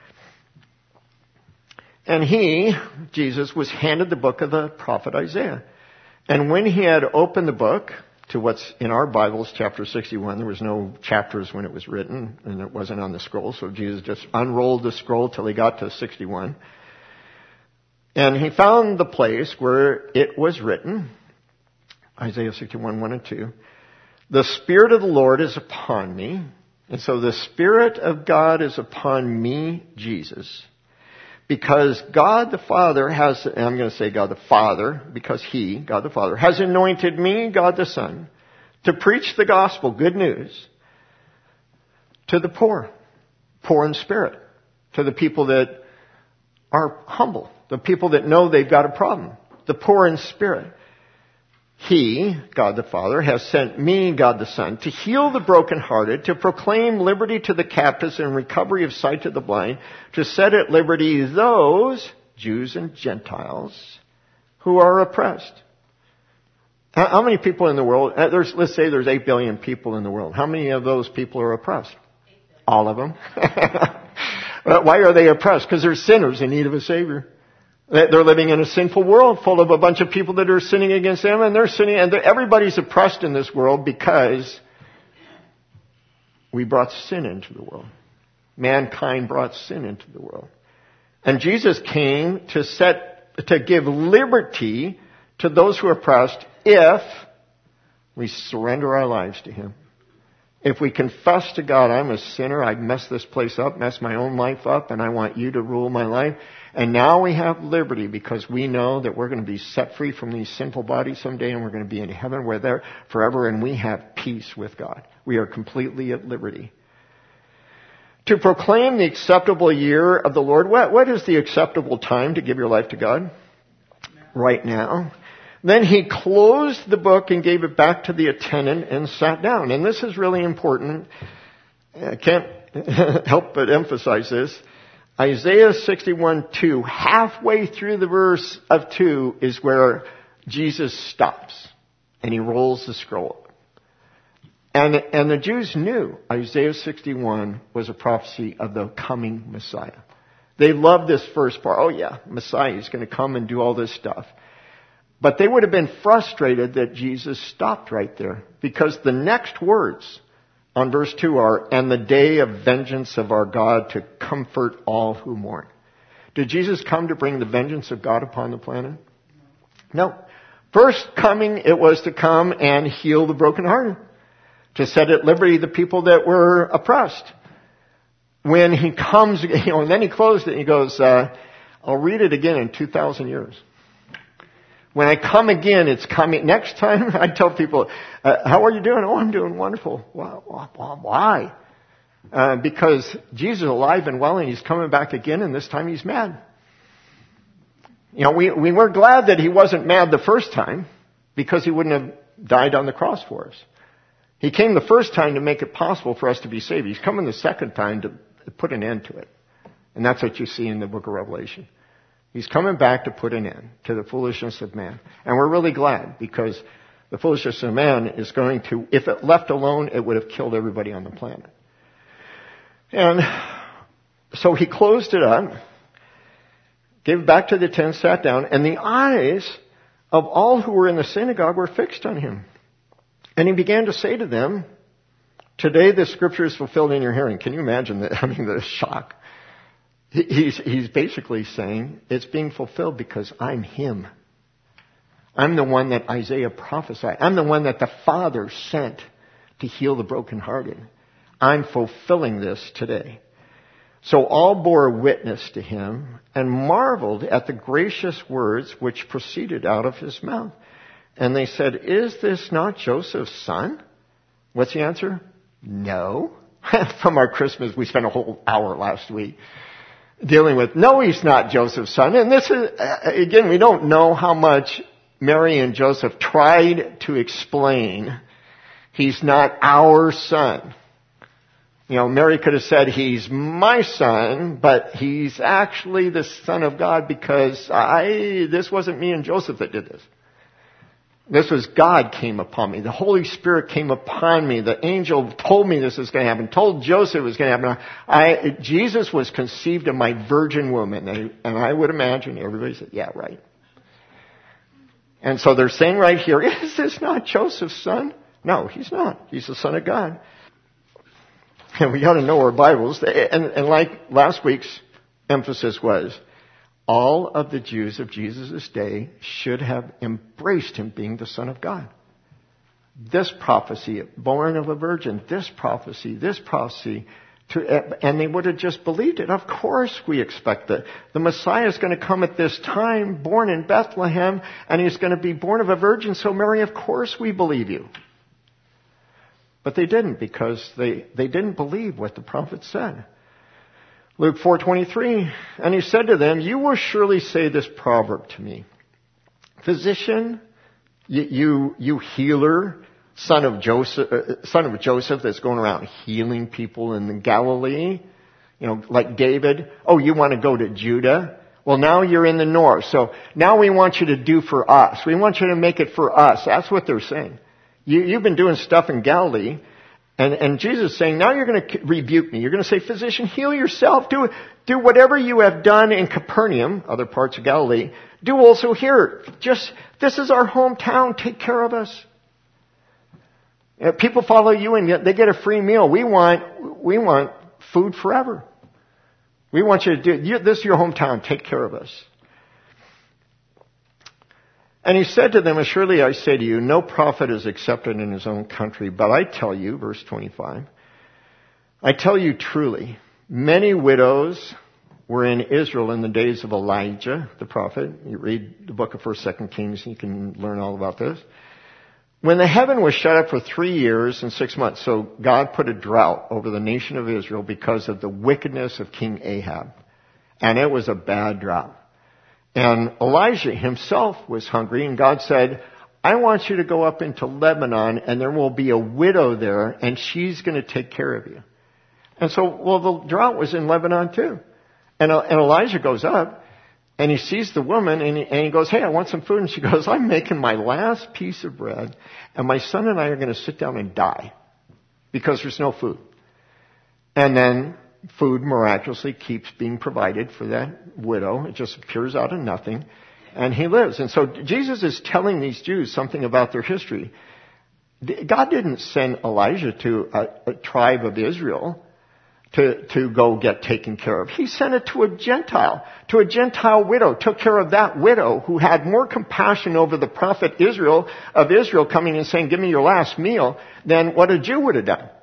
And he, Jesus, was handed the book of the prophet Isaiah. And when he had opened the book to what's in our Bibles, chapter sixty-one. There was no chapters when it was written, and it wasn't on the scroll, so Jesus just unrolled the scroll till he got to sixty-one. And he found the place where it was written, Isaiah sixty-one, one and two, "The Spirit of the Lord is upon me." And so the Spirit of God is upon me, Jesus, because God the Father has, and I'm going to say God the Father, because He, God the Father, has anointed me, God the Son, to preach the gospel, good news, to the poor, poor in spirit, to the people that are humble, the people that know they've got a problem, the poor in spirit. He, God the Father, has sent me, God the Son, to heal the brokenhearted, to proclaim liberty to the captives and recovery of sight to the blind, to set at liberty those, Jews and Gentiles, who are oppressed. How many people in the world, there's, let's say there's eight billion people in the world. How many of those people are oppressed? All of them. Why are they oppressed? Because they're sinners in need of a Savior. They're living in a sinful world full of a bunch of people that are sinning against them, and they're sinning, and they're, everybody's oppressed in this world because we brought sin into the world. Mankind brought sin into the world. And Jesus came to set, to give liberty to those who are oppressed if we surrender our lives to Him. If we confess to God, I'm a sinner, I've messed this place up, messed my own life up, and I want you to rule my life. And now we have liberty because we know that we're going to be set free from these sinful bodies someday, and we're going to be in heaven. We're there forever, and we have peace with God. We are completely at liberty. To proclaim the acceptable year of the Lord. What, what is the acceptable time to give your life to God? Right now. Then he closed the book and gave it back to the attendant and sat down. And this is really important. I can't help but emphasize this. Isaiah sixty-one two, halfway through the verse of two is where Jesus stops and he rolls the scroll. And, and the Jews knew Isaiah sixty-one was a prophecy of the coming Messiah. They loved this first part. Oh yeah, Messiah is going to come and do all this stuff. But they would have been frustrated that Jesus stopped right there, because the next words on verse two are, "And the day of vengeance of our God to comfort all who mourn." Did Jesus come to bring the vengeance of God upon the planet? No. First coming, it was to come and heal the brokenhearted, to set at liberty the people that were oppressed. When he comes, you know, and then he closed it and he goes, uh, I'll read it again in two thousand years. When I come again, it's coming. Next time, I tell people, uh, how are you doing? Oh, I'm doing wonderful. Why? Uh, because Jesus is alive and well, and He's coming back again, and this time He's mad. You know, we, we were glad that He wasn't mad the first time, because He wouldn't have died on the cross for us. He came the first time to make it possible for us to be saved. He's coming the second time to put an end to it. And that's what you see in the book of Revelation. He's coming back to put an end to the foolishness of man. And we're really glad, because the foolishness of man is going to, if it left alone, it would have killed everybody on the planet. And so he closed it up, gave it back to the ten, sat down, and the eyes of all who were in the synagogue were fixed on him. And he began to say to them, "Today the scripture is fulfilled in your hearing." Can you imagine that? I mean, the shock. He's, he's basically saying, it's being fulfilled because I'm Him. I'm the one that Isaiah prophesied. I'm the one that the Father sent to heal the brokenhearted. I'm fulfilling this today. So all bore witness to Him and marveled at the gracious words which proceeded out of His mouth. And they said, "Is this not Joseph's son?" What's the answer? No. From our Christmas, we spent a whole hour last week dealing with, no, he's not Joseph's son. And this is, again, we don't know how much Mary and Joseph tried to explain, he's not our son. You know, Mary could have said, he's my son, but he's actually the Son of God, because I, this wasn't me and Joseph that did this. This was God came upon me. The Holy Spirit came upon me. The angel told me this was going to happen. Told Joseph it was going to happen. I, Jesus was conceived of my virgin womb. And, they, and I would imagine everybody said, yeah, right. And so they're saying right here, is this not Joseph's son? No, he's not. He's the Son of God. And we got to know our Bibles. And, and like last week's emphasis was, all of the Jews of Jesus' day should have embraced him being the Son of God. This prophecy, born of a virgin, this prophecy, this prophecy, to, and they would have just believed it. Of course we expect that. The Messiah is going to come at this time, born in Bethlehem, and he's going to be born of a virgin. So Mary, of course we believe you. But they didn't, because they, they didn't believe what the prophet said. Luke four twenty-three, and he said to them, you will surely say this proverb to me. Physician, you, you, you healer, son of Joseph, uh, son of Joseph that's going around healing people in Galilee, you know, like David. Oh, you want to go to Judah? Well, now you're in the north. So now we want you to do for us. We want you to make it for us. That's what they're saying. You, you've been doing stuff in Galilee. And, and Jesus is saying, now you're going to rebuke me. You're going to say, physician, heal yourself. Do, do whatever you have done in Capernaum, other parts of Galilee. Do also here. Just, this is our hometown. Take care of us. Uh, people follow you and they get a free meal. We want, we want food forever. We want you to do, you, this is your hometown. Take care of us. And he said to them, assuredly I say to you, no prophet is accepted in his own country. But I tell you, verse twenty-five, I tell you truly, many widows were in Israel in the days of Elijah, the prophet. You read the book of First, Second Kings, you can learn all about this. When the heaven was shut up for three years and six months, so God put a drought over the nation of Israel because of the wickedness of King Ahab. And it was a bad drought. And Elijah himself was hungry, and God said, I want you to go up into Lebanon, and there will be a widow there, and she's going to take care of you. And so, well, the drought was in Lebanon too. And, and Elijah goes up, and he sees the woman, and he, and he goes, hey, I want some food. And she goes, I'm making my last piece of bread, and my son and I are going to sit down and die because there's no food. And then food miraculously keeps being provided for that widow. It just appears out of nothing. And he lives. And so Jesus is telling these Jews something about their history. God didn't send Elijah to a, a tribe of Israel to, to go get taken care of. He sent it to a Gentile, to a Gentile widow, took care of that widow who had more compassion over the prophet Israel, of Israel coming and saying, give me your last meal, than what a Jew would have done.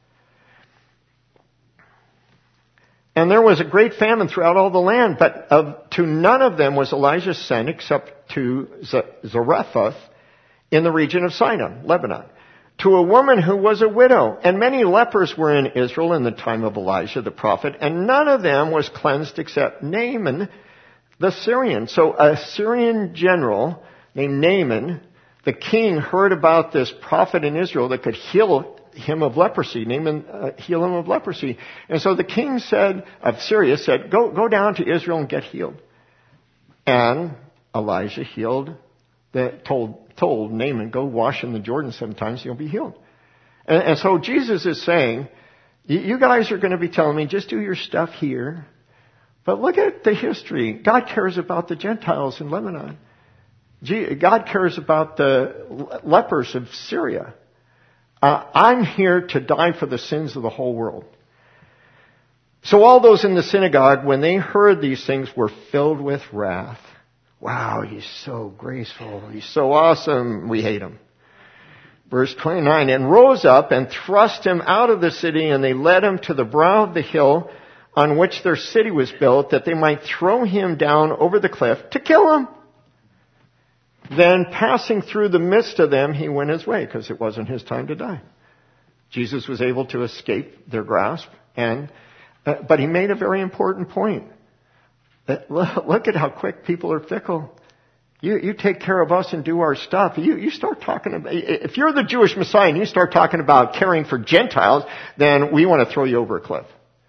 And there was a great famine throughout all the land, but of, to none of them was Elijah sent except to Zarephath in the region of Sidon, Lebanon, to a woman who was a widow. And many lepers were in Israel in the time of Elijah the prophet, and none of them was cleansed except Naaman the Syrian. So a Syrian general named Naaman, the king, heard about this prophet in Israel that could heal him of leprosy, Naaman, uh, heal him of leprosy. And so the king said, of Syria said, go, go down to Israel and get healed. And Elijah healed, the, told, told Naaman, go wash in the Jordan seven times, you'll be healed. And, and so Jesus is saying, you guys are going to be telling me, just do your stuff here. But look at the history. God cares about the Gentiles in Lebanon. God cares about the lepers of Syria. Uh, I'm here to die for the sins of the whole world. So all those in the synagogue, when they heard these things, were filled with wrath. Wow, he's so graceful. He's so awesome. We hate him. Verse twenty-nine, and rose up and thrust him out of the city, and they led him to the brow of the hill on which their city was built, that they might throw him down over the cliff to kill him. Then passing through the midst of them, he went his way, because it wasn't his time to die. Jesus was able to escape their grasp, and uh, but he made a very important point. Uh, look at how quick people are fickle. You, you take care of us and do our stuff. You, you start talking about, if you're the Jewish Messiah and you start talking about caring for Gentiles, then we want to throw you over a cliff.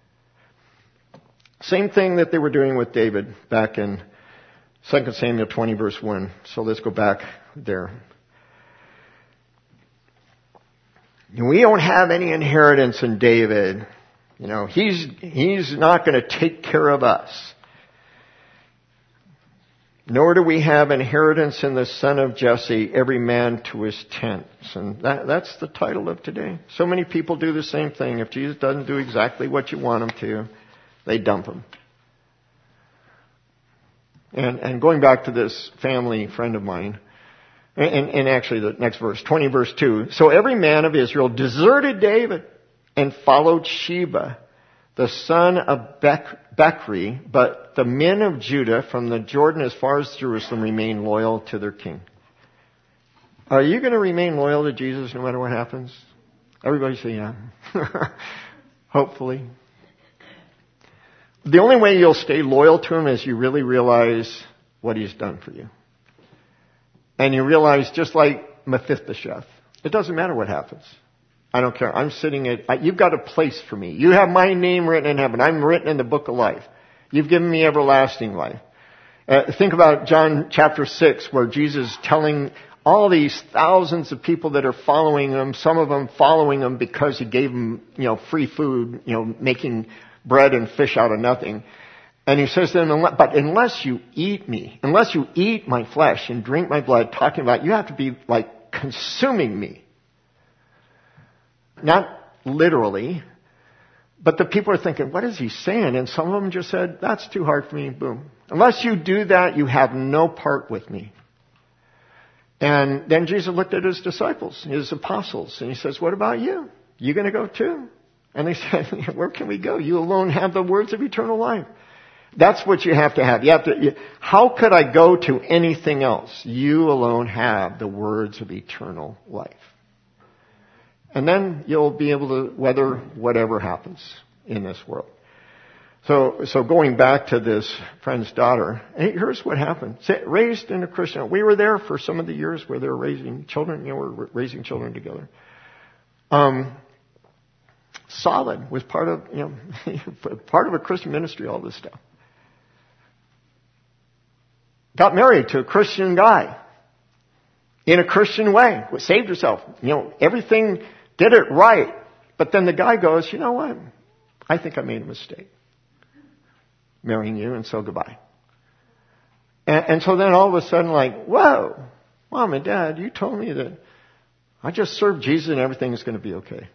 Same thing that they were doing with David back in Second Samuel twenty, verse one. So let's go back there. We don't have any inheritance in David. You know, he's, he's not going to take care of us. Nor do we have inheritance in the son of Jesse, every man to his tents. And that, that's the title of today. So many people do the same thing. If Jesus doesn't do exactly what you want him to, they dump him. And, and going back to this family friend of mine, and, and actually the next verse, twenty verse two. So every man of Israel deserted David and followed Sheba, the son of Bech, Bechri, but the men of Judah from the Jordan as far as Jerusalem remain loyal to their king. Are you going to remain loyal to Jesus no matter what happens? Everybody say yeah. Hopefully. The only way you'll stay loyal to him is you really realize what he's done for you. And you realize, just like Mephibosheth, it doesn't matter what happens. I don't care. I'm sitting at, you've got a place for me. You have my name written in heaven. I'm written in the book of life. You've given me everlasting life. Uh, think about John chapter six, where Jesus is telling all these thousands of people that are following him, some of them following him because he gave them, you know, free food, you know, making bread and fish out of nothing. And he says to them, but unless you eat me, unless you eat my flesh and drink my blood, talking about you have to be like consuming me. Not literally, but the people are thinking, what is he saying? And some of them just said, that's too hard for me. Boom. Unless you do that, you have no part with me. And then Jesus looked at his disciples, his apostles, and he says, what about you? You going to go too? And they said, where can we go? You alone have the words of eternal life. That's what you have to have. You have to, you, how could I go to anything else? You alone have the words of eternal life. And then you'll be able to weather whatever happens in this world. So, so going back to this friend's daughter, here's what happened. Raised in a Christian, we were there for some of the years where they were raising children, you know, we're raising children together. Um, solid was part of, you know, part of a Christian ministry, all this stuff. Got married to a Christian guy in a Christian way. Saved herself. You know, everything, did it right. But then the guy goes, you know what? I think I made a mistake marrying you, and so goodbye. And, and so then all of a sudden, like, whoa, Mom and Dad, you told me that I just served Jesus and everything is going to be okay.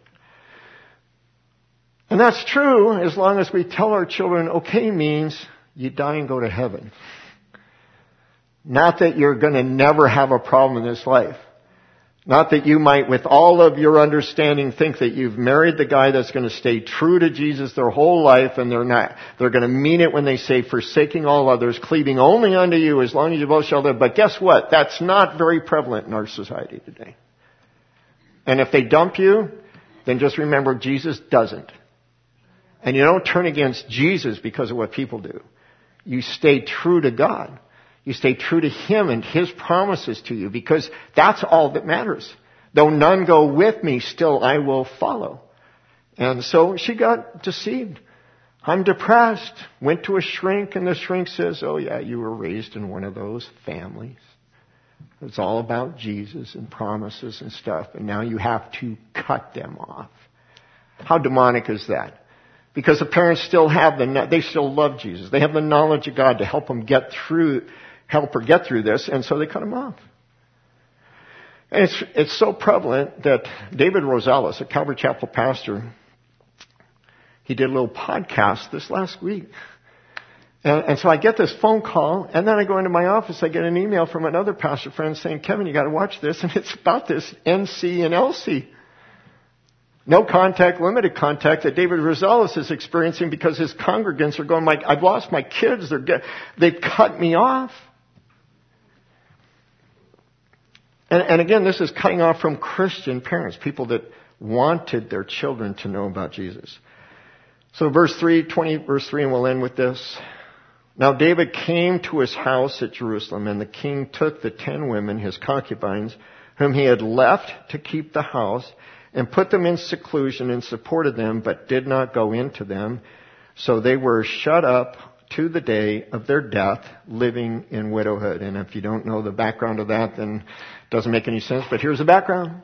And that's true as long as we tell our children, okay means you die and go to heaven. Not that you're going to never have a problem in this life. Not that you might, with all of your understanding, think that you've married the guy that's going to stay true to Jesus their whole life, and they're not, they're going to mean it when they say, forsaking all others, cleaving only unto you as long as you both shall live. But guess what? That's not very prevalent in our society today. And if they dump you, then just remember Jesus doesn't. And you don't turn against Jesus because of what people do. You stay true to God. You stay true to Him and His promises to you, because that's all that matters. Though none go with me, still I will follow. And so she got deceived. I'm depressed. Went to a shrink, and the shrink says, oh yeah, you were raised in one of those families. It's all about Jesus and promises and stuff, and now you have to cut them off. How demonic is that? Because the parents still have the, they still love Jesus. They have the knowledge of God to help them get through, help her get through this, and so they cut him off. And it's, it's so prevalent that David Rosales, a Calvary Chapel pastor, he did a little podcast this last week. And, and so I get this phone call, and then I go into my office, I get an email from another pastor friend saying, Kevin, you got to watch this, and it's about this N C and L C. No contact, limited contact that David Rosales is experiencing because his congregants are going, Mike, I've lost my kids. They're get, they've cut me off. And, and again, this is cutting off from Christian parents, people that wanted their children to know about Jesus. So verse three, twenty, verse three, and we'll end with this. Now David came to his house at Jerusalem, and the king took the ten women, his concubines, whom he had left to keep the house, and put them in seclusion and supported them, but did not go into them. So they were shut up to the day of their death, living in widowhood. And if you don't know the background of that, then it doesn't make any sense. But here's the background.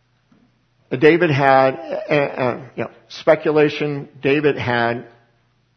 David had, uh, uh, you know, speculation, David had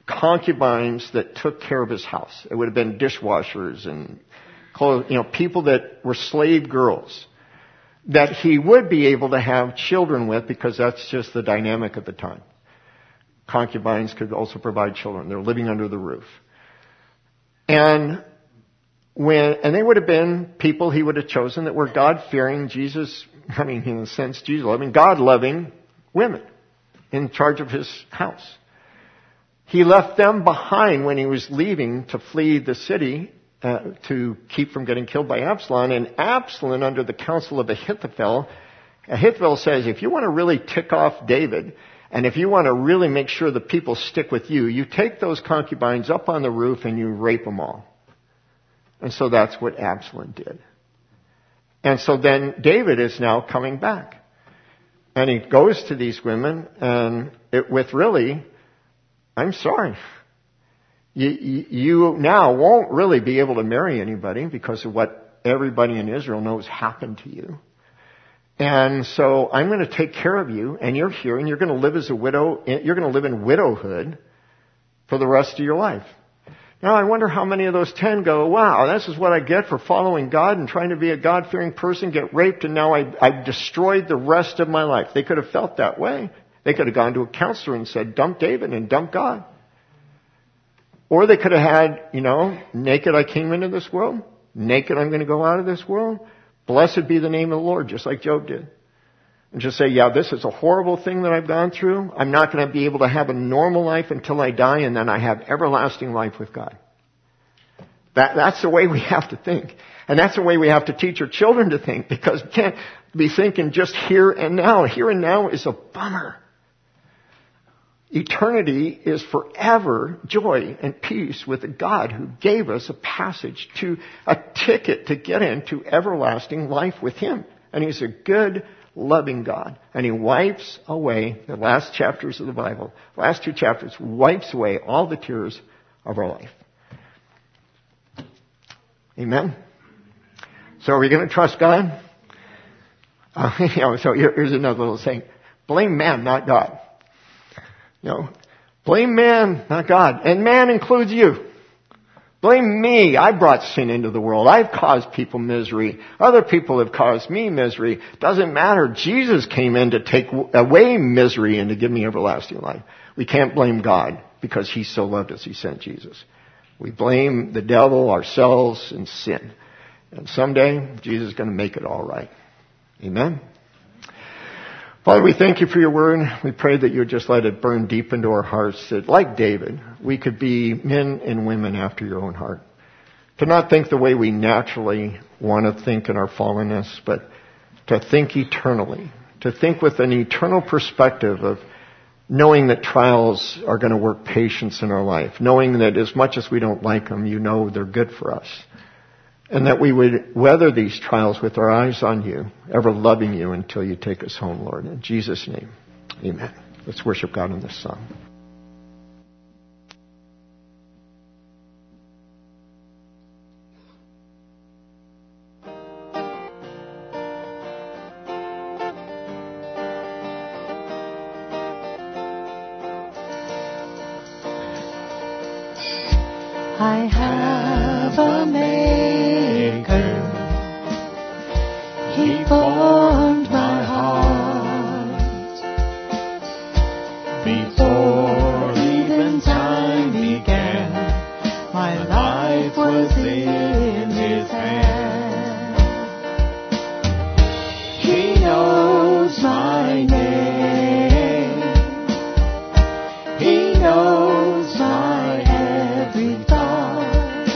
concubines that took care of his house. It would have been dishwashers and clothes, you know, people that were slave girls that he would be able to have children with, because that's just the dynamic at the time. Concubines could also provide children. They're living under the roof. And when, and they would have been people he would have chosen that were God-fearing, Jesus, I mean, in a sense, Jesus-loving, God-loving women in charge of his house. He left them behind when he was leaving to flee the city uh, to keep from getting killed by Absalom. And Absalom, under the counsel of Ahithophel, Ahithophel says, if you want to really tick off David, and if you want to really make sure the people stick with you, you take those concubines up on the roof and you rape them all. And so that's what Absalom did. And so then David is now coming back. And he goes to these women and it, with really, I'm sorry. You, you, you now won't really be able to marry anybody because of what everybody in Israel knows happened to you. And so I'm going to take care of you, and you're here, and you're going to live as a widow. You're going to live in widowhood for the rest of your life. Now, I wonder how many of those ten go, wow, this is what I get for following God and trying to be a God-fearing person, get raped, and now I, I've destroyed the rest of my life. They could have felt that way. They could have gone to a counselor and said, dump David and dump God. Or they could have had, you know, naked I came into this world, naked I'm going to go out of this world. Blessed be the name of the Lord, just like Job did. And just say, yeah, this is a horrible thing that I've gone through. I'm not going to be able to have a normal life until I die, and then I have everlasting life with God. That, that's the way we have to think. And that's the way we have to teach our children to think, because we can't be thinking just here and now. Here and now is a bummer. Eternity is forever joy and peace with a God who gave us a passage to, a ticket to get into everlasting life with Him. And He's a good, loving God. And He wipes away, the last chapters of the Bible, last two chapters, wipes away all the tears of our life. Amen? So are we going to trust God? Uh, you know, so here, here's another little saying. Blame man, not God. You know, blame man, not God. And man includes you. Blame me. I brought sin into the world. I've caused people misery. Other people have caused me misery. Doesn't matter. Jesus came in to take away misery and to give me everlasting life. We can't blame God because He so loved us, He sent Jesus. We blame the devil, ourselves, and sin. And someday, Jesus is going to make it all right. Amen? Father, we thank You for Your word. We pray that You would just let it burn deep into our hearts, that like David, we could be men and women after Your own heart. To not think the way we naturally want to think in our fallenness, but to think eternally. To think with an eternal perspective of knowing that trials are going to work patience in our life. Knowing that as much as we don't like them, You know they're good for us. And that we would weather these trials with our eyes on You, ever loving You until You take us home, Lord. In Jesus' name, amen. Let's worship God in this song. I have a Maker. He formed my heart before even time began. My life was in His hand. He knows my name. He knows my every thought.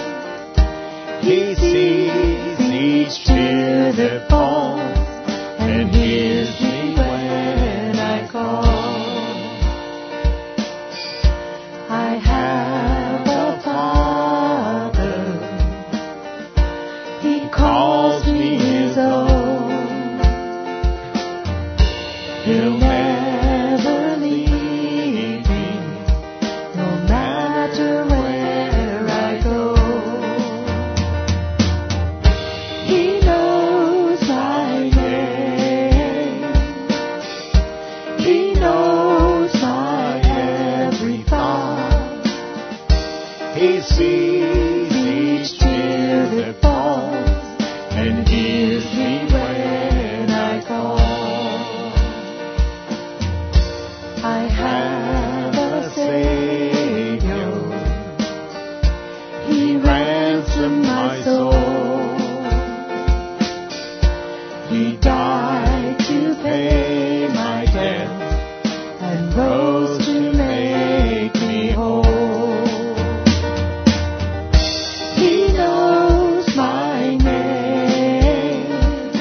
He sees each tear that falls and hears me when I call. I have a Father. He calls me His own. He'll never leave me, no matter where I go. He knows my soul. He died to pay my debt and rose to make me whole. He knows my name.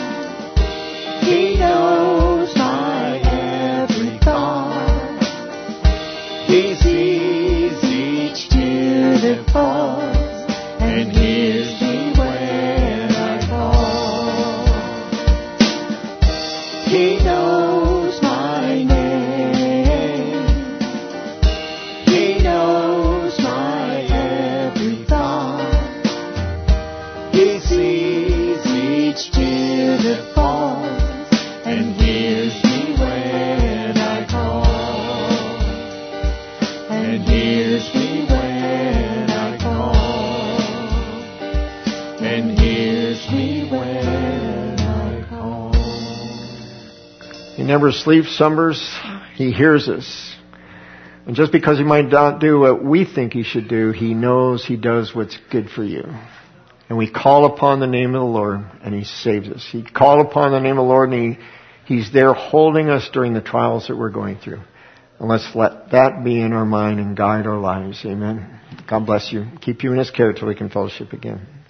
He knows my every thought. He sees each tear that falls and hears me when I call. He knows my name. He knows my every thought. He sees each tear that falls and hears me when I call. And hears me when I call. And hears me when I call. He never sleeps, slumbers. He hears us. And just because he might not do what we think he should do, he knows he does what's good for you. And we call upon the name of the Lord, and he saves us. He called upon the name of the Lord, and he, he's there holding us during the trials that we're going through. And let's let that be in our mind and guide our lives. Amen. God bless you. Keep you in his care till we can fellowship again.